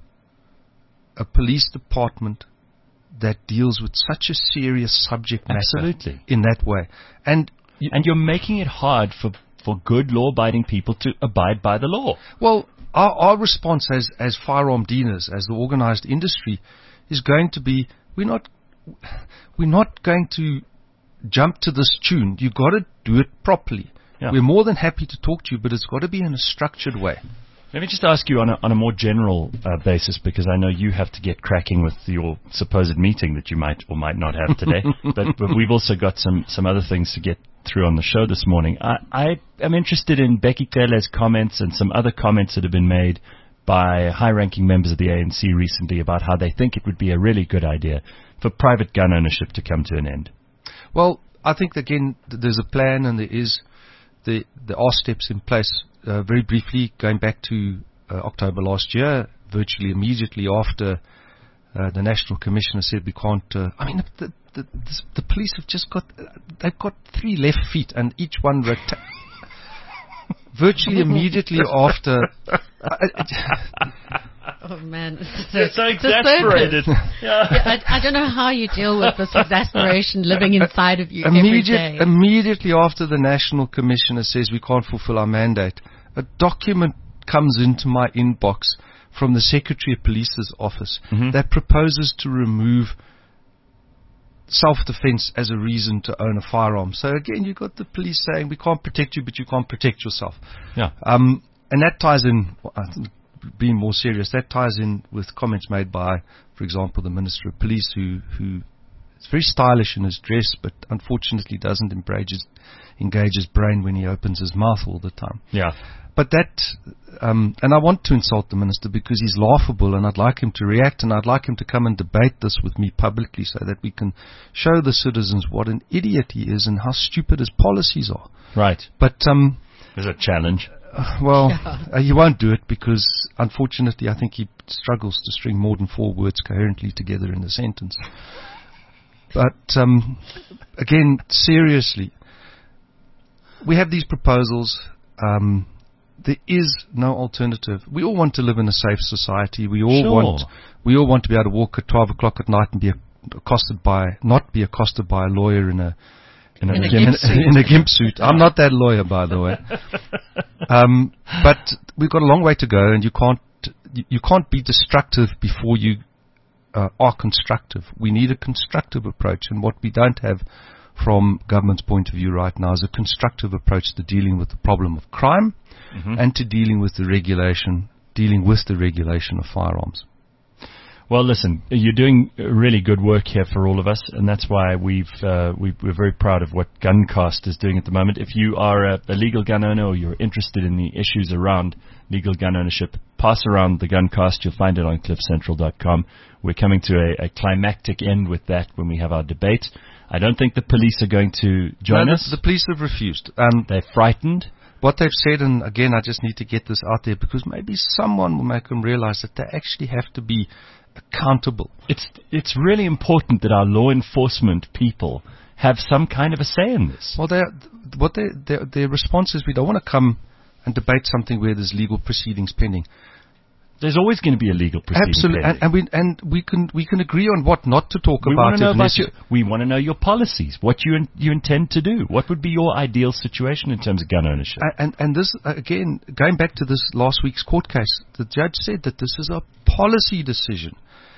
a police department that deals with such a serious subject matter Absolutely. in that way. And you, And you're making it hard for for good law-abiding people to abide by the law. well, our, our response as, as firearm dealers, as the organized industry, is going to be, we're not, we're not going to jump to this tune. You've got to do it properly. Yeah. We're more than happy to talk to you, but it's got to be in a structured way. Let me just ask you on a, on a more general uh, basis, because I know you have to get cracking with your supposed meeting that you might or might not have today. but, but we've also got some, some other things to get through on the show this morning. I, I am interested in Becky Cele's comments and some other comments that have been made by high-ranking members of the A N C recently about how they think it would be a really good idea for private gun ownership to come to an end. Well, I think, again, th- there's a plan and there is the, there are steps in place. Uh, very briefly, going back to uh, October last year, virtually immediately after uh, the National Commissioner said we can't. Uh, I mean, the, the, the, the police have just got uh, they've got three left feet, and each one rota- virtually immediately after. Uh, Oh man, it's You're so it's a circus. exasperated. Yeah, I, I don't know how you deal with this exasperation living inside of you every Immediate, day. immediately after the National Commissioner says we can't fulfill our mandate, a document comes into my inbox from the Secretary of Police's office Mhm. that proposes to remove self-defense as a reason to own a firearm. So again, you've got the police saying we can't protect you, but you can't protect yourself. Yeah. Um, and that ties in, I think, being more serious, that ties in with comments made by, for example, the Minister of Police, who, who is very stylish in his dress, but unfortunately doesn't engage his, engage his brain when he opens his mouth all the time. Yeah. But that, um, and I want to insult the Minister because he's laughable, and I'd like him to react, and I'd like him to come and debate this with me publicly so that we can show the citizens what an idiot he is and how stupid his policies are. Right. But, um, There's a challenge. Uh, well, Yeah. uh, he won't do it because, unfortunately, I think he struggles to string more than four words coherently together in a sentence. But, um, again, seriously, we have these proposals. Um, there is no alternative. We all want to live in a safe society. We all Sure. want, we all want to be able to walk at twelve o'clock at night and be accosted by, not be accosted by a lawyer in a In a, In a in gimp a- suit. in a gimp suit. I'm not that lawyer, by the way. Um, but we've got a long way to go, and you can't you, you can't be destructive before you uh, are constructive. We need a constructive approach, and what we don't have from government's point of view right now is a constructive approach to dealing with the problem of crime Mhm. and to dealing with the regulation, dealing with the regulation of firearms. Well, listen, you're doing really good work here for all of us, and that's why we've, uh, we, we're very proud of what Guncast is doing at the moment. If you are a, a legal gun owner or you're interested in the issues around legal gun ownership, pass around the Guncast. You'll find it on cliff central dot com. We're coming to a, a climactic end with that when we have our debate. I don't think the police are going to join no, us. The, the police have refused. Um, They're frightened. What they've said, and again, I just need to get this out there because maybe someone will make them realize that they actually have to be accountable. It's it's really important that our law enforcement people have some kind of a say in this. Well, they what they, their their response is, we don't want to come and debate something where there's legal proceedings pending. There's always going to be a legal proceeding Absolutely, and, and we and we can we can agree on what not to talk we about. Want to know about unless your, we want to know your policies, what you in, you intend to do. What would be your ideal situation in terms of gun ownership? And and this uh, again, going back to this last week's court case, the judge said that this is a policy decision.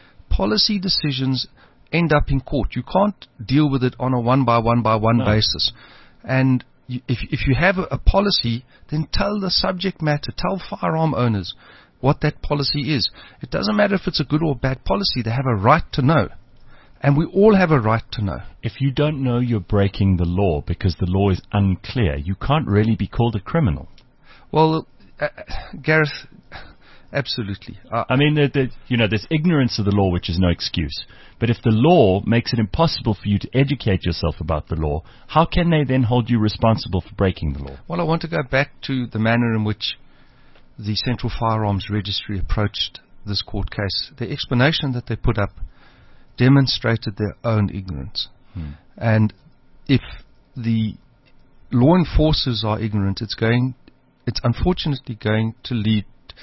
Policy decisions end up in court. You can't deal with it on a one by one by one no. basis. And you, if if you have a, a policy, then tell the subject matter, tell firearm owners what that policy is. It doesn't matter if it's a good or bad policy. They have a right to know. And we all have a right to know. If you don't know you're breaking the law because the law is unclear, you can't really be called a criminal. Well, uh, Gareth, absolutely. Uh, I mean, the, the, you know, there's ignorance of the law, which is no excuse. But if the law makes it impossible for you to educate yourself about the law, how can they then hold you responsible for breaking the law? Well, I want to go back to the manner in which the Central Firearms Registry approached this court case. The explanation that they put up demonstrated their own ignorance. Hmm. And if the law enforcers are ignorant, it's going, it's unfortunately going to lead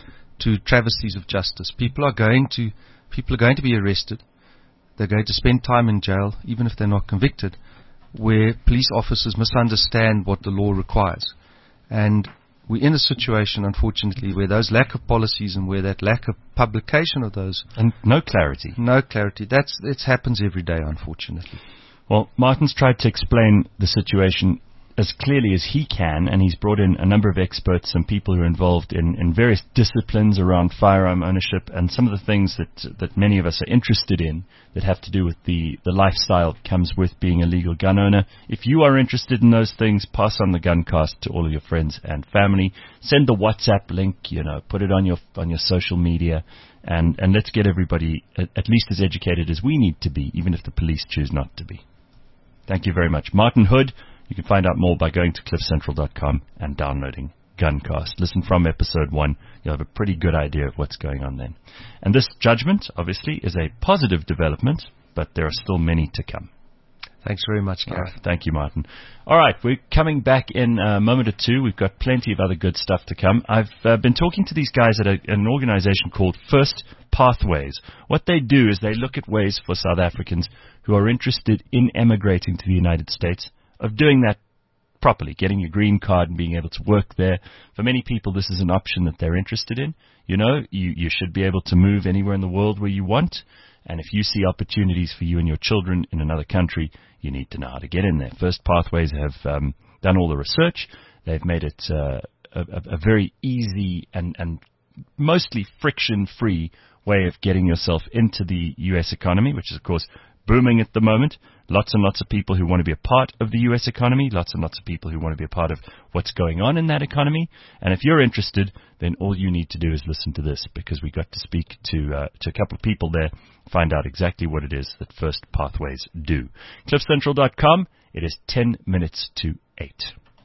to travesties of justice. People are going to, people are going to be arrested. They're going to spend time in jail, even if they're not convicted, where police officers misunderstand what the law requires. And we're in a situation, unfortunately, where those lack of policies and where that lack of publication of those... And no clarity. No clarity. That's It happens every day, unfortunately. Well, Martin's tried to explain the situation as clearly as he can, and he's brought in a number of experts and people who are involved in, in various disciplines around firearm ownership and some of the things that that many of us are interested in that have to do with the, the lifestyle that comes with being a legal gun owner. If you are interested in those things, pass on the Guncast to all of your friends and family. Send the WhatsApp link, you know, put it on your on your social media, and, and let's get everybody at, at least as educated as we need to be, even if the police choose not to be. Thank you very much. Martin Hood. You can find out more by going to cliff central dot com and downloading Guncast. Listen from episode one. You'll have a pretty good idea of what's going on then. And this judgment, obviously, is a positive development, but there are still many to come. Thanks very much, Gareth. Right, thank you, Martin. All right, we're coming back in a moment or two. We've got plenty of other good stuff to come. I've uh, been talking to these guys at a, an organization called First Pathways. What they do is they look at ways for South Africans who are interested in emigrating to the United States of doing that properly, getting your green card and being able to work there. For many people, this is an option that they're interested in. You know, you, you should be able to move anywhere in the world where you want. And if you see opportunities for you and your children in another country, you need to know how to get in there. First Pathways have um, done all the research. They've made it uh, a, a very easy and, and mostly friction-free way of getting yourself into the U S economy, which is, of course, booming at the moment. Lots and lots of people who want to be a part of the U S economy. Lots and lots of people who want to be a part of what's going on in that economy. And if you're interested, then all you need to do is listen to this, because we got to speak to uh, to a couple of people there, find out exactly what it is that First Pathways do. cliff central dot com. It is ten minutes to eight.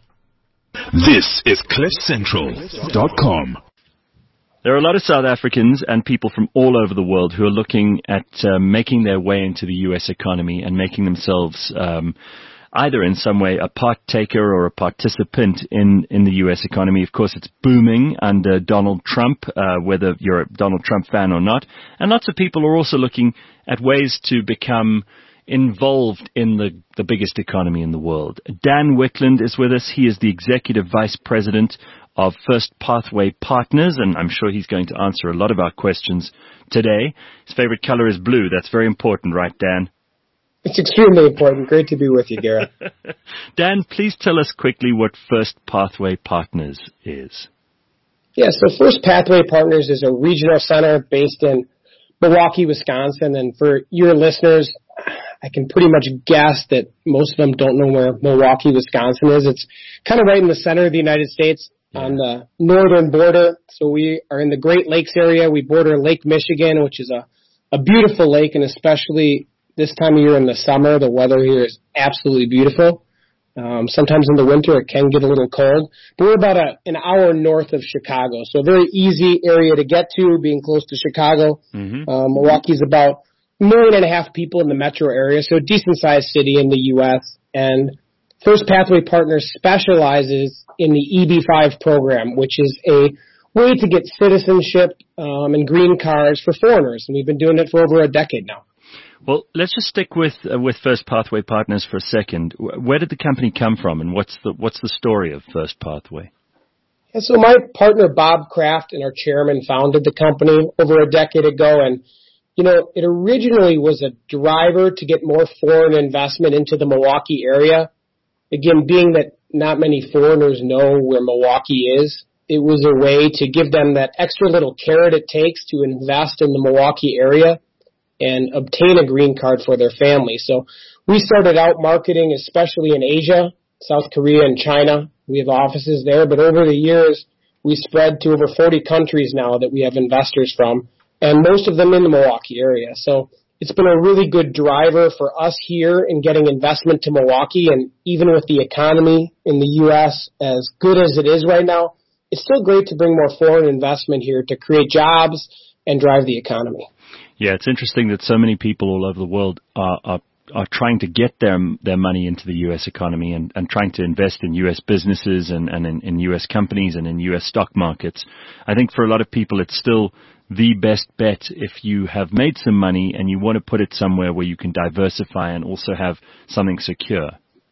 This is cliff central dot com. There are a lot of South Africans and people from all over the world who are looking at uh, making their way into the U S economy and making themselves um, either in some way a partaker or a participant in, in the U S economy. Of course, it's booming under Donald Trump, uh, whether you're a Donald Trump fan or not. And lots of people are also looking at ways to become involved in the, the biggest economy in the world. Dan Wickland is with us. He is the Executive Vice President of First Pathway Partners, and I'm sure he's going to answer a lot of our questions today. His favorite color is blue. That's very important, right, Dan? It's extremely important. Great to be with you, Gareth. Dan, please tell us quickly what First Pathway Partners is. Yeah, so First Pathway Partners is a regional center based in Milwaukee, Wisconsin. And for your listeners, I can pretty much guess that most of them don't know where Milwaukee, Wisconsin is. It's kind of right in the center of the United States on the northern border. So we are in the Great Lakes area. We border Lake Michigan, which is a, a beautiful lake, and especially this time of year in the summer, the weather here is absolutely beautiful. Um, sometimes in the winter it can get a little cold, but we're about a, an hour north of Chicago, so a very easy area to get to, being close to Chicago. Mm-hmm. Um, Milwaukee's about a million and a half people in the metro area, so a decent-sized city in the U S, and First Pathway Partners specializes in the E B five program, which is a way to get citizenship um, and green cards for foreigners, and we've been doing it for over a decade now. Well, let's just stick with uh, with First Pathway Partners for a second. Where did the company come from, and what's the what's the story of First Pathway? Yeah, so my partner Bob Kraft and our chairman founded the company over a decade ago, and you know it originally was a driver to get more foreign investment into the Milwaukee area. Again, being that not many foreigners know where Milwaukee is, it was a way to give them that extra little carrot it takes to invest in the Milwaukee area and obtain a green card for their family. So we started out marketing, especially in Asia, South Korea, and China. We have offices there, but over the years, we spread to over forty countries now that we have investors from, and most of them in the Milwaukee area. So it's been a really good driver for us here in getting investment to Milwaukee, and even with the economy in the U S as good as it is right now, it's still great to bring more foreign investment here to create jobs and drive the economy. Yeah, it's interesting that so many people all over the world are, are, are trying to get their their money into the U S economy and, and trying to invest in U S businesses and, and in, in U S companies and in U S stock markets. I think for a lot of people it's still the best bet if you have made some money and you want to put it somewhere where you can diversify and also have something secure.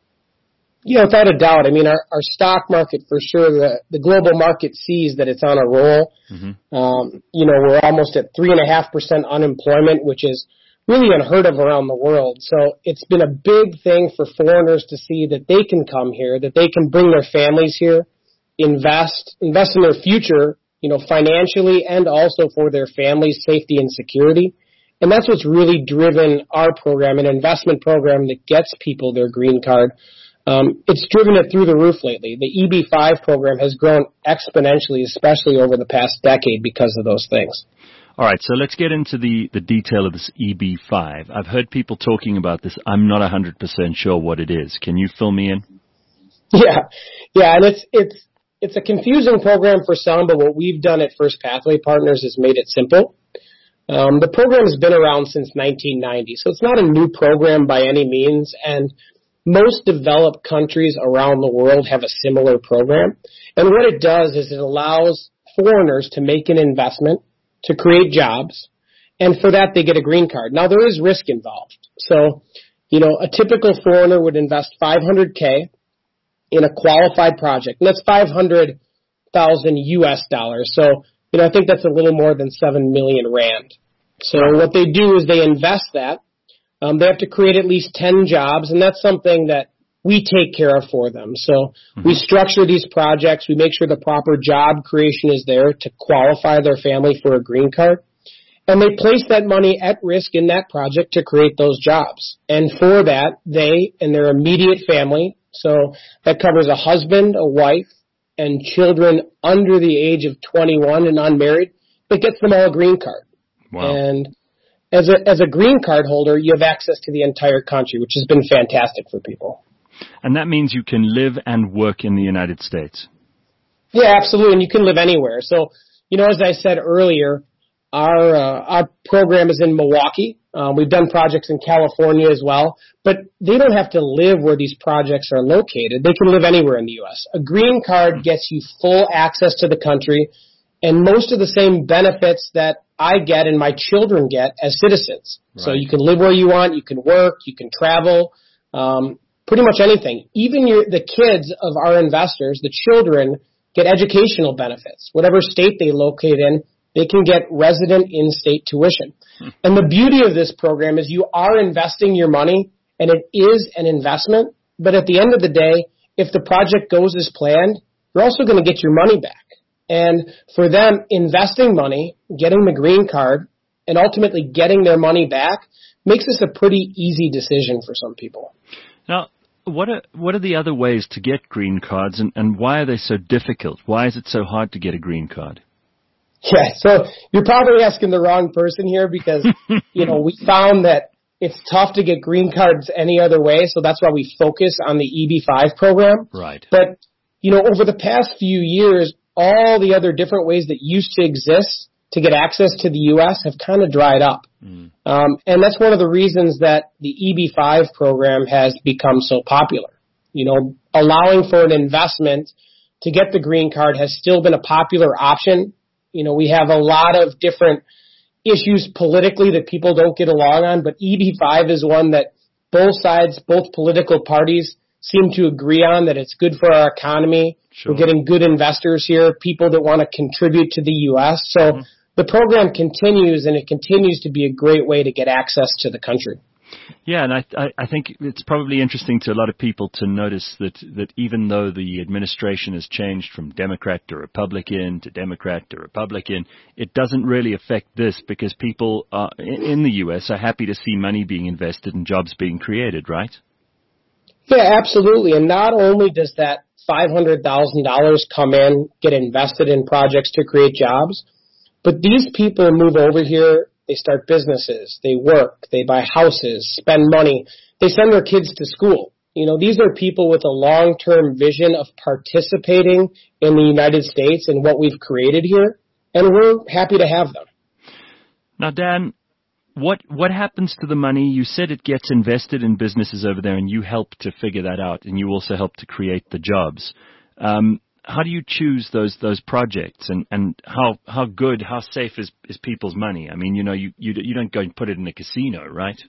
Yeah, without a doubt. I mean, our, our stock market, for sure, the, the global market sees that it's on a roll. Mm-hmm. Um, you know, we're almost at three point five percent unemployment, which is really unheard of around the world. So it's been a big thing for foreigners to see that they can come here, that they can bring their families here, invest, invest in their future, you know, financially and also for their family's safety and security. And that's what's really driven our program, an investment program that gets people their green card. Um, it's driven it through the roof lately. The E B five program has grown exponentially, especially over the past decade because of those things. All right, so let's get into the, the detail of this E B five. I've heard people talking about this. I'm not one hundred percent sure what it is. Can you fill me in? Yeah, yeah, and it's it's it's a confusing program for some, but what we've done at First Pathway Partners is made it simple. Um, the program has been around since nineteen ninety, so it's not a new program by any means, and most developed countries around the world have a similar program. And what it does is it allows foreigners to make an investment to create jobs, and for that they get a green card. Now, there is risk involved. So, you know, a typical foreigner would invest five hundred K in a qualified project, and that's five hundred thousand U S dollars. So, you know, I think that's a little more than seven million rand. So what they do is they invest that. Um, they have to create at least ten jobs, and that's something that we take care of for them. So mm-hmm. we structure these projects. We make sure the proper job creation is there to qualify their family for a green card. And they place that money at risk in that project to create those jobs. And for that, they and their immediate family, so that covers a husband, a wife, and children under the age of twenty-one and unmarried, it gets them all a green card. Wow. And As a, as a green card holder, you have access to the entire country, which has been fantastic for people. And that means you can live and work in the United States. Yeah, absolutely. And you can live anywhere. So, you know, as I said earlier, our, uh, our program is in Milwaukee. Um, we've done projects in California as well, but they don't have to live where these projects are located. They can live anywhere in the U S. A green card gets you full access to the country and most of the same benefits that I get and my children get as citizens. Right. So you can live where you want, you can work, you can travel, um, pretty much anything. Even your, the kids of our investors, the children, get educational benefits. Whatever state they locate in, they can get resident in-state tuition. Hmm. And the beauty of this program is you are investing your money, and it is an investment, but at the end of the day, if the project goes as planned, you're also going to get your money back. And for them, investing money, getting the green card, and ultimately getting their money back makes this a pretty easy decision for some people. Now, what are what are the other ways to get green cards, and, and why are they so difficult? Why is it so hard to get a green card? Yeah, so you're probably asking the wrong person here because, you know, we found that it's tough to get green cards any other way, so that's why we focus on the E B five program. Right. But, you know, over the past few years, all the other different ways that used to exist to get access to the U S have kind of dried up. Mm. Um, and that's one of the reasons that the E B five program has become so popular. You know, allowing for an investment to get the green card has still been a popular option. You know, we have a lot of different issues politically that people don't get along on, but E B five is one that both sides, both political parties seem to agree on, that it's good for our economy. Sure. We're getting good investors here, people that want to contribute to the U S. So mm-hmm. the program continues, and it continues to be a great way to get access to the country. Yeah, and I, I, I think it's probably interesting to a lot of people to notice that, that even though the administration has changed from Democrat to Republican to Democrat to Republican, it doesn't really affect this because people are, in the U S are happy to see money being invested and jobs being created, right? Yeah, absolutely. And not only does that five hundred thousand dollars come in, get invested in projects to create jobs, but these people move over here. They start businesses, they work, they buy houses, spend money, they send their kids to school. You know, these are people with a long-term vision of participating in the United States and what we've created here, and we're happy to have them. Now, Dan, what what happens to the money? You said it gets invested in businesses over there, and you help to figure that out, and you also help to create the jobs. Um, How do you choose those those projects, and, and how how good, how safe is, is people's money? I mean, you know, you, you you don't go and put it in a casino, right?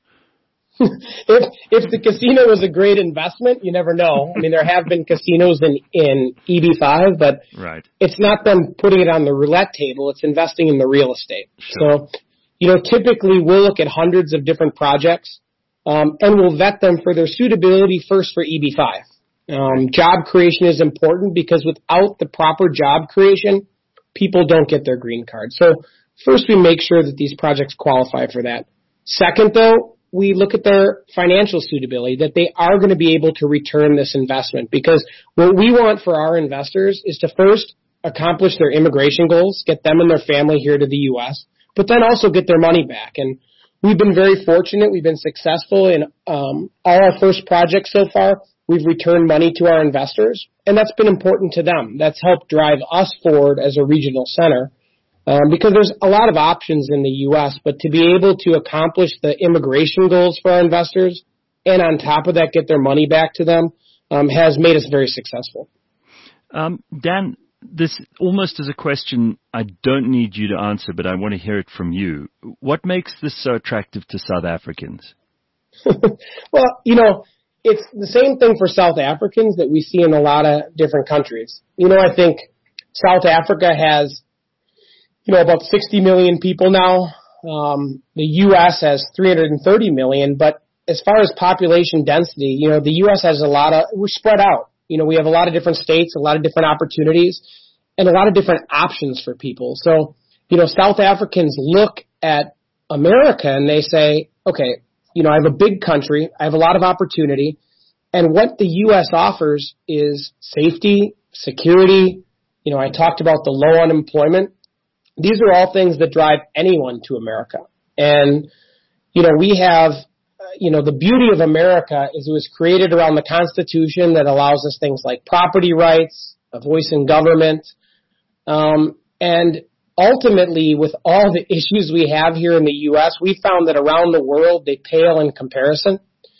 if if the casino was a great investment, you never know. I mean, there have been casinos in, in E B five, but right. It's not them putting it on the roulette table. It's investing in the real estate. Sure. So, you know, typically we'll look at hundreds of different projects, um, and we'll vet them for their suitability first for E B five. Um, job creation is important because without the proper job creation, people don't get their green card. So first we make sure that these projects qualify for that. Second, though, we look at their financial suitability, that they are going to be able to return this investment, because what we want for our investors is to first accomplish their immigration goals, get them and their family here to the U S, but then also get their money back. And we've been very fortunate. We've been successful in um, all our first projects so far. We've returned money to our investors, and that's been important to them. That's helped drive us forward as a regional center, um, because there's a lot of options in the U S, but to be able to accomplish the immigration goals for our investors and on top of that get their money back to them um, has made us very successful. Um, Dan, this almost is a question I don't need you to answer, but I want to hear it from you. What makes this so attractive to South Africans? Well, you know, it's the same thing for South Africans that we see in a lot of different countries. You know, I think South Africa has, you know, about sixty million people now. Um, the U S has three hundred thirty million, but as far as population density, you know, the U S has a lot of, we're spread out. You know, we have a lot of different states, a lot of different opportunities, and a lot of different options for people. So, you know, South Africans look at America and they say, okay, you know, I have a big country, I have a lot of opportunity, and what the U S offers is safety, security. You know, I talked about the low unemployment. These are all things that drive anyone to America. And, you know, we have, uh, you know, the beauty of America is it was created around the Constitution that allows us things like property rights, a voice in government, um, and ultimately, with all the issues we have here in the U S, we found that around the world they pale in comparison.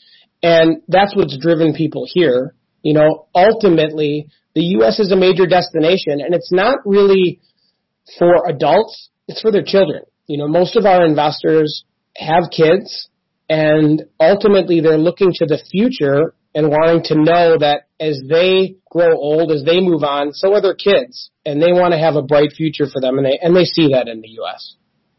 And that's what's driven people here. You know, ultimately, the U S is a major destination, and it's not really for adults, it's for their children. You know, most of our investors have kids, and ultimately they're looking to the future and wanting to know that as they grow old, as they move on, so are their kids, and they want to have a bright future for them, and they and they see that in the U S.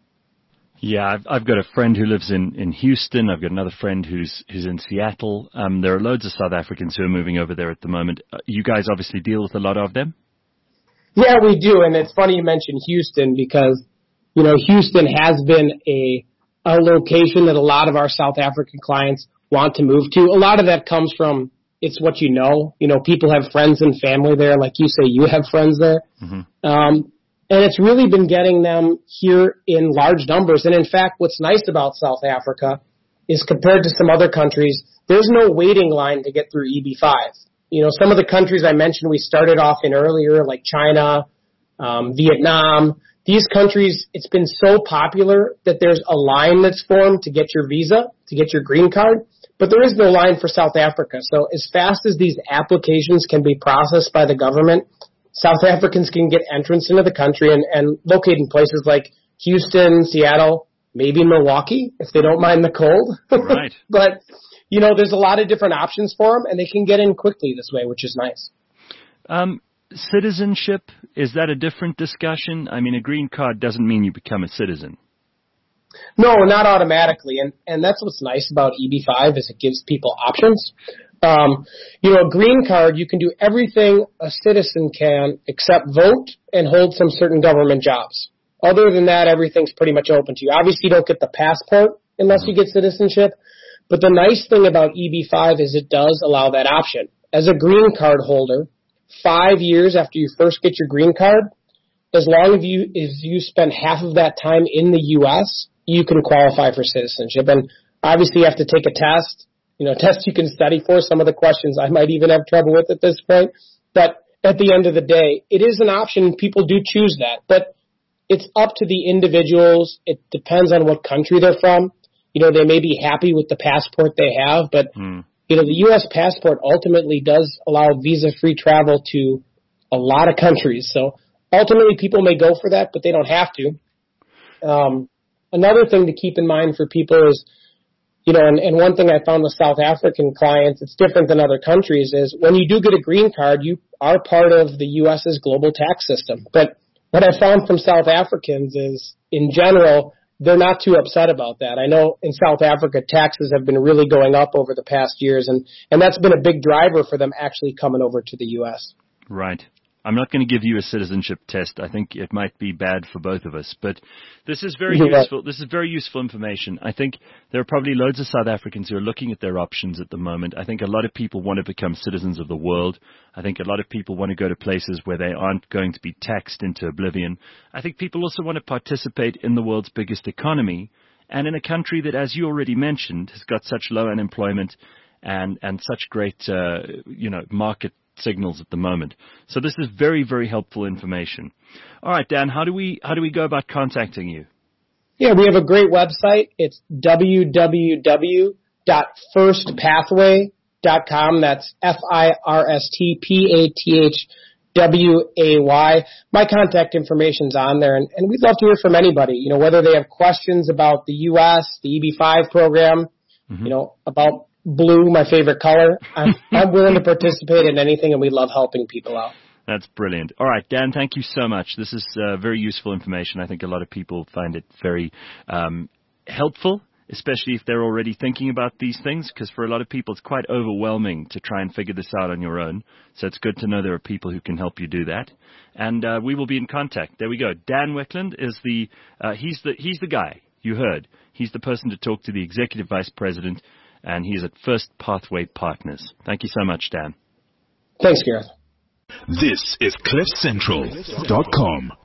Yeah, I've, I've got a friend who lives in, in Houston. I've got another friend who's who's in Seattle. Um, there are loads of South Africans who are moving over there at the moment. Uh, you guys obviously deal with a lot of them? Yeah, we do, and it's funny you mentioned Houston because, you know, Houston has been a, a location that a lot of our South African clients want to move to. A lot of that comes from it's what you know. You know, people have friends and family there. Like you say, you have friends there. Mm-hmm. Um, and it's really been getting them here in large numbers. And in fact, what's nice about South Africa is compared to some other countries, there's no waiting line to get through E B five. You know, some of the countries I mentioned we started off in earlier, like China, um, Vietnam, these countries, it's been so popular that there's a line that's formed to get your visa, to get your green card, but there is no line for South Africa. So as fast as these applications can be processed by the government, South Africans can get entrance into the country and, and locate in places like Houston, Seattle, maybe Milwaukee, if they don't mind the cold. Right. But, you know, there's a lot of different options for them, and they can get in quickly this way, which is nice. Um, citizenship, is that a different discussion? I mean, a green card doesn't mean you become a citizen. No, not automatically, and, and that's what's nice about E B five is it gives people options. Um, you know, a green card, you can do everything a citizen can except vote and hold some certain government jobs. Other than that, everything's pretty much open to you. Obviously, you don't get the passport unless you get citizenship, but the nice thing about E B five is it does allow that option. As a green card holder, five years after you first get your green card, as long as you, as you spend half of that time in the U S, you can qualify for citizenship. And obviously you have to take a test, you know, a test you can study for. Some of the questions I might even have trouble with at this point. But at the end of the day, it is an option. People do choose that. But it's up to the individuals. It depends on what country they're from. You know, they may be happy with the passport they have, but, mm. you know, the U S passport ultimately does allow visa-free travel to a lot of countries. So ultimately people may go for that, but they don't have to. Um, Another thing to keep in mind for people is, you know, and, and one thing I found with South African clients, it's different than other countries, is when you do get a green card, you are part of the U S's global tax system. But what I found from South Africans is, in general, they're not too upset about that. I know in South Africa, taxes have been really going up over the past years, and, and that's been a big driver for them actually coming over to the U S. Right. I'm not going to give you a citizenship test. I think it might be bad for both of us. But this is very yeah. useful. This is very useful information. I think there are probably loads of South Africans who are looking at their options at the moment. I think a lot of people want to become citizens of the world. I think a lot of people want to go to places where they aren't going to be taxed into oblivion. I think people also want to participate in the world's biggest economy and in a country that, as you already mentioned, has got such low unemployment and, and such great, uh, you know, market signals at the moment. So this is very, very helpful information. All right, Dan, how do we how do we go about contacting you? Yeah, we have a great website. It's w w w dot first pathway dot com. That's F I R S T P A T H W A Y. My contact information's on there, and, and we'd love to hear from anybody, you know, whether they have questions about the U S, the E B five program, mm-hmm. you know, about blue, my favorite color. I'm, I'm willing to participate in anything, and we love helping people out. That's brilliant. All right, Dan, thank you so much. This is uh, very useful information. I think a lot of people find it very um, helpful, especially if they're already thinking about these things, because for a lot of people it's quite overwhelming to try and figure this out on your own. So it's good to know there are people who can help you do that. And uh, we will be in contact. There we go. Dan Weckland is the uh, he's the he's the guy you heard. He's the person to talk to, the executive vice president. And he's at First Pathway Partners. Thank you so much, Dan. Thanks, Gareth. This is cliff central dot com.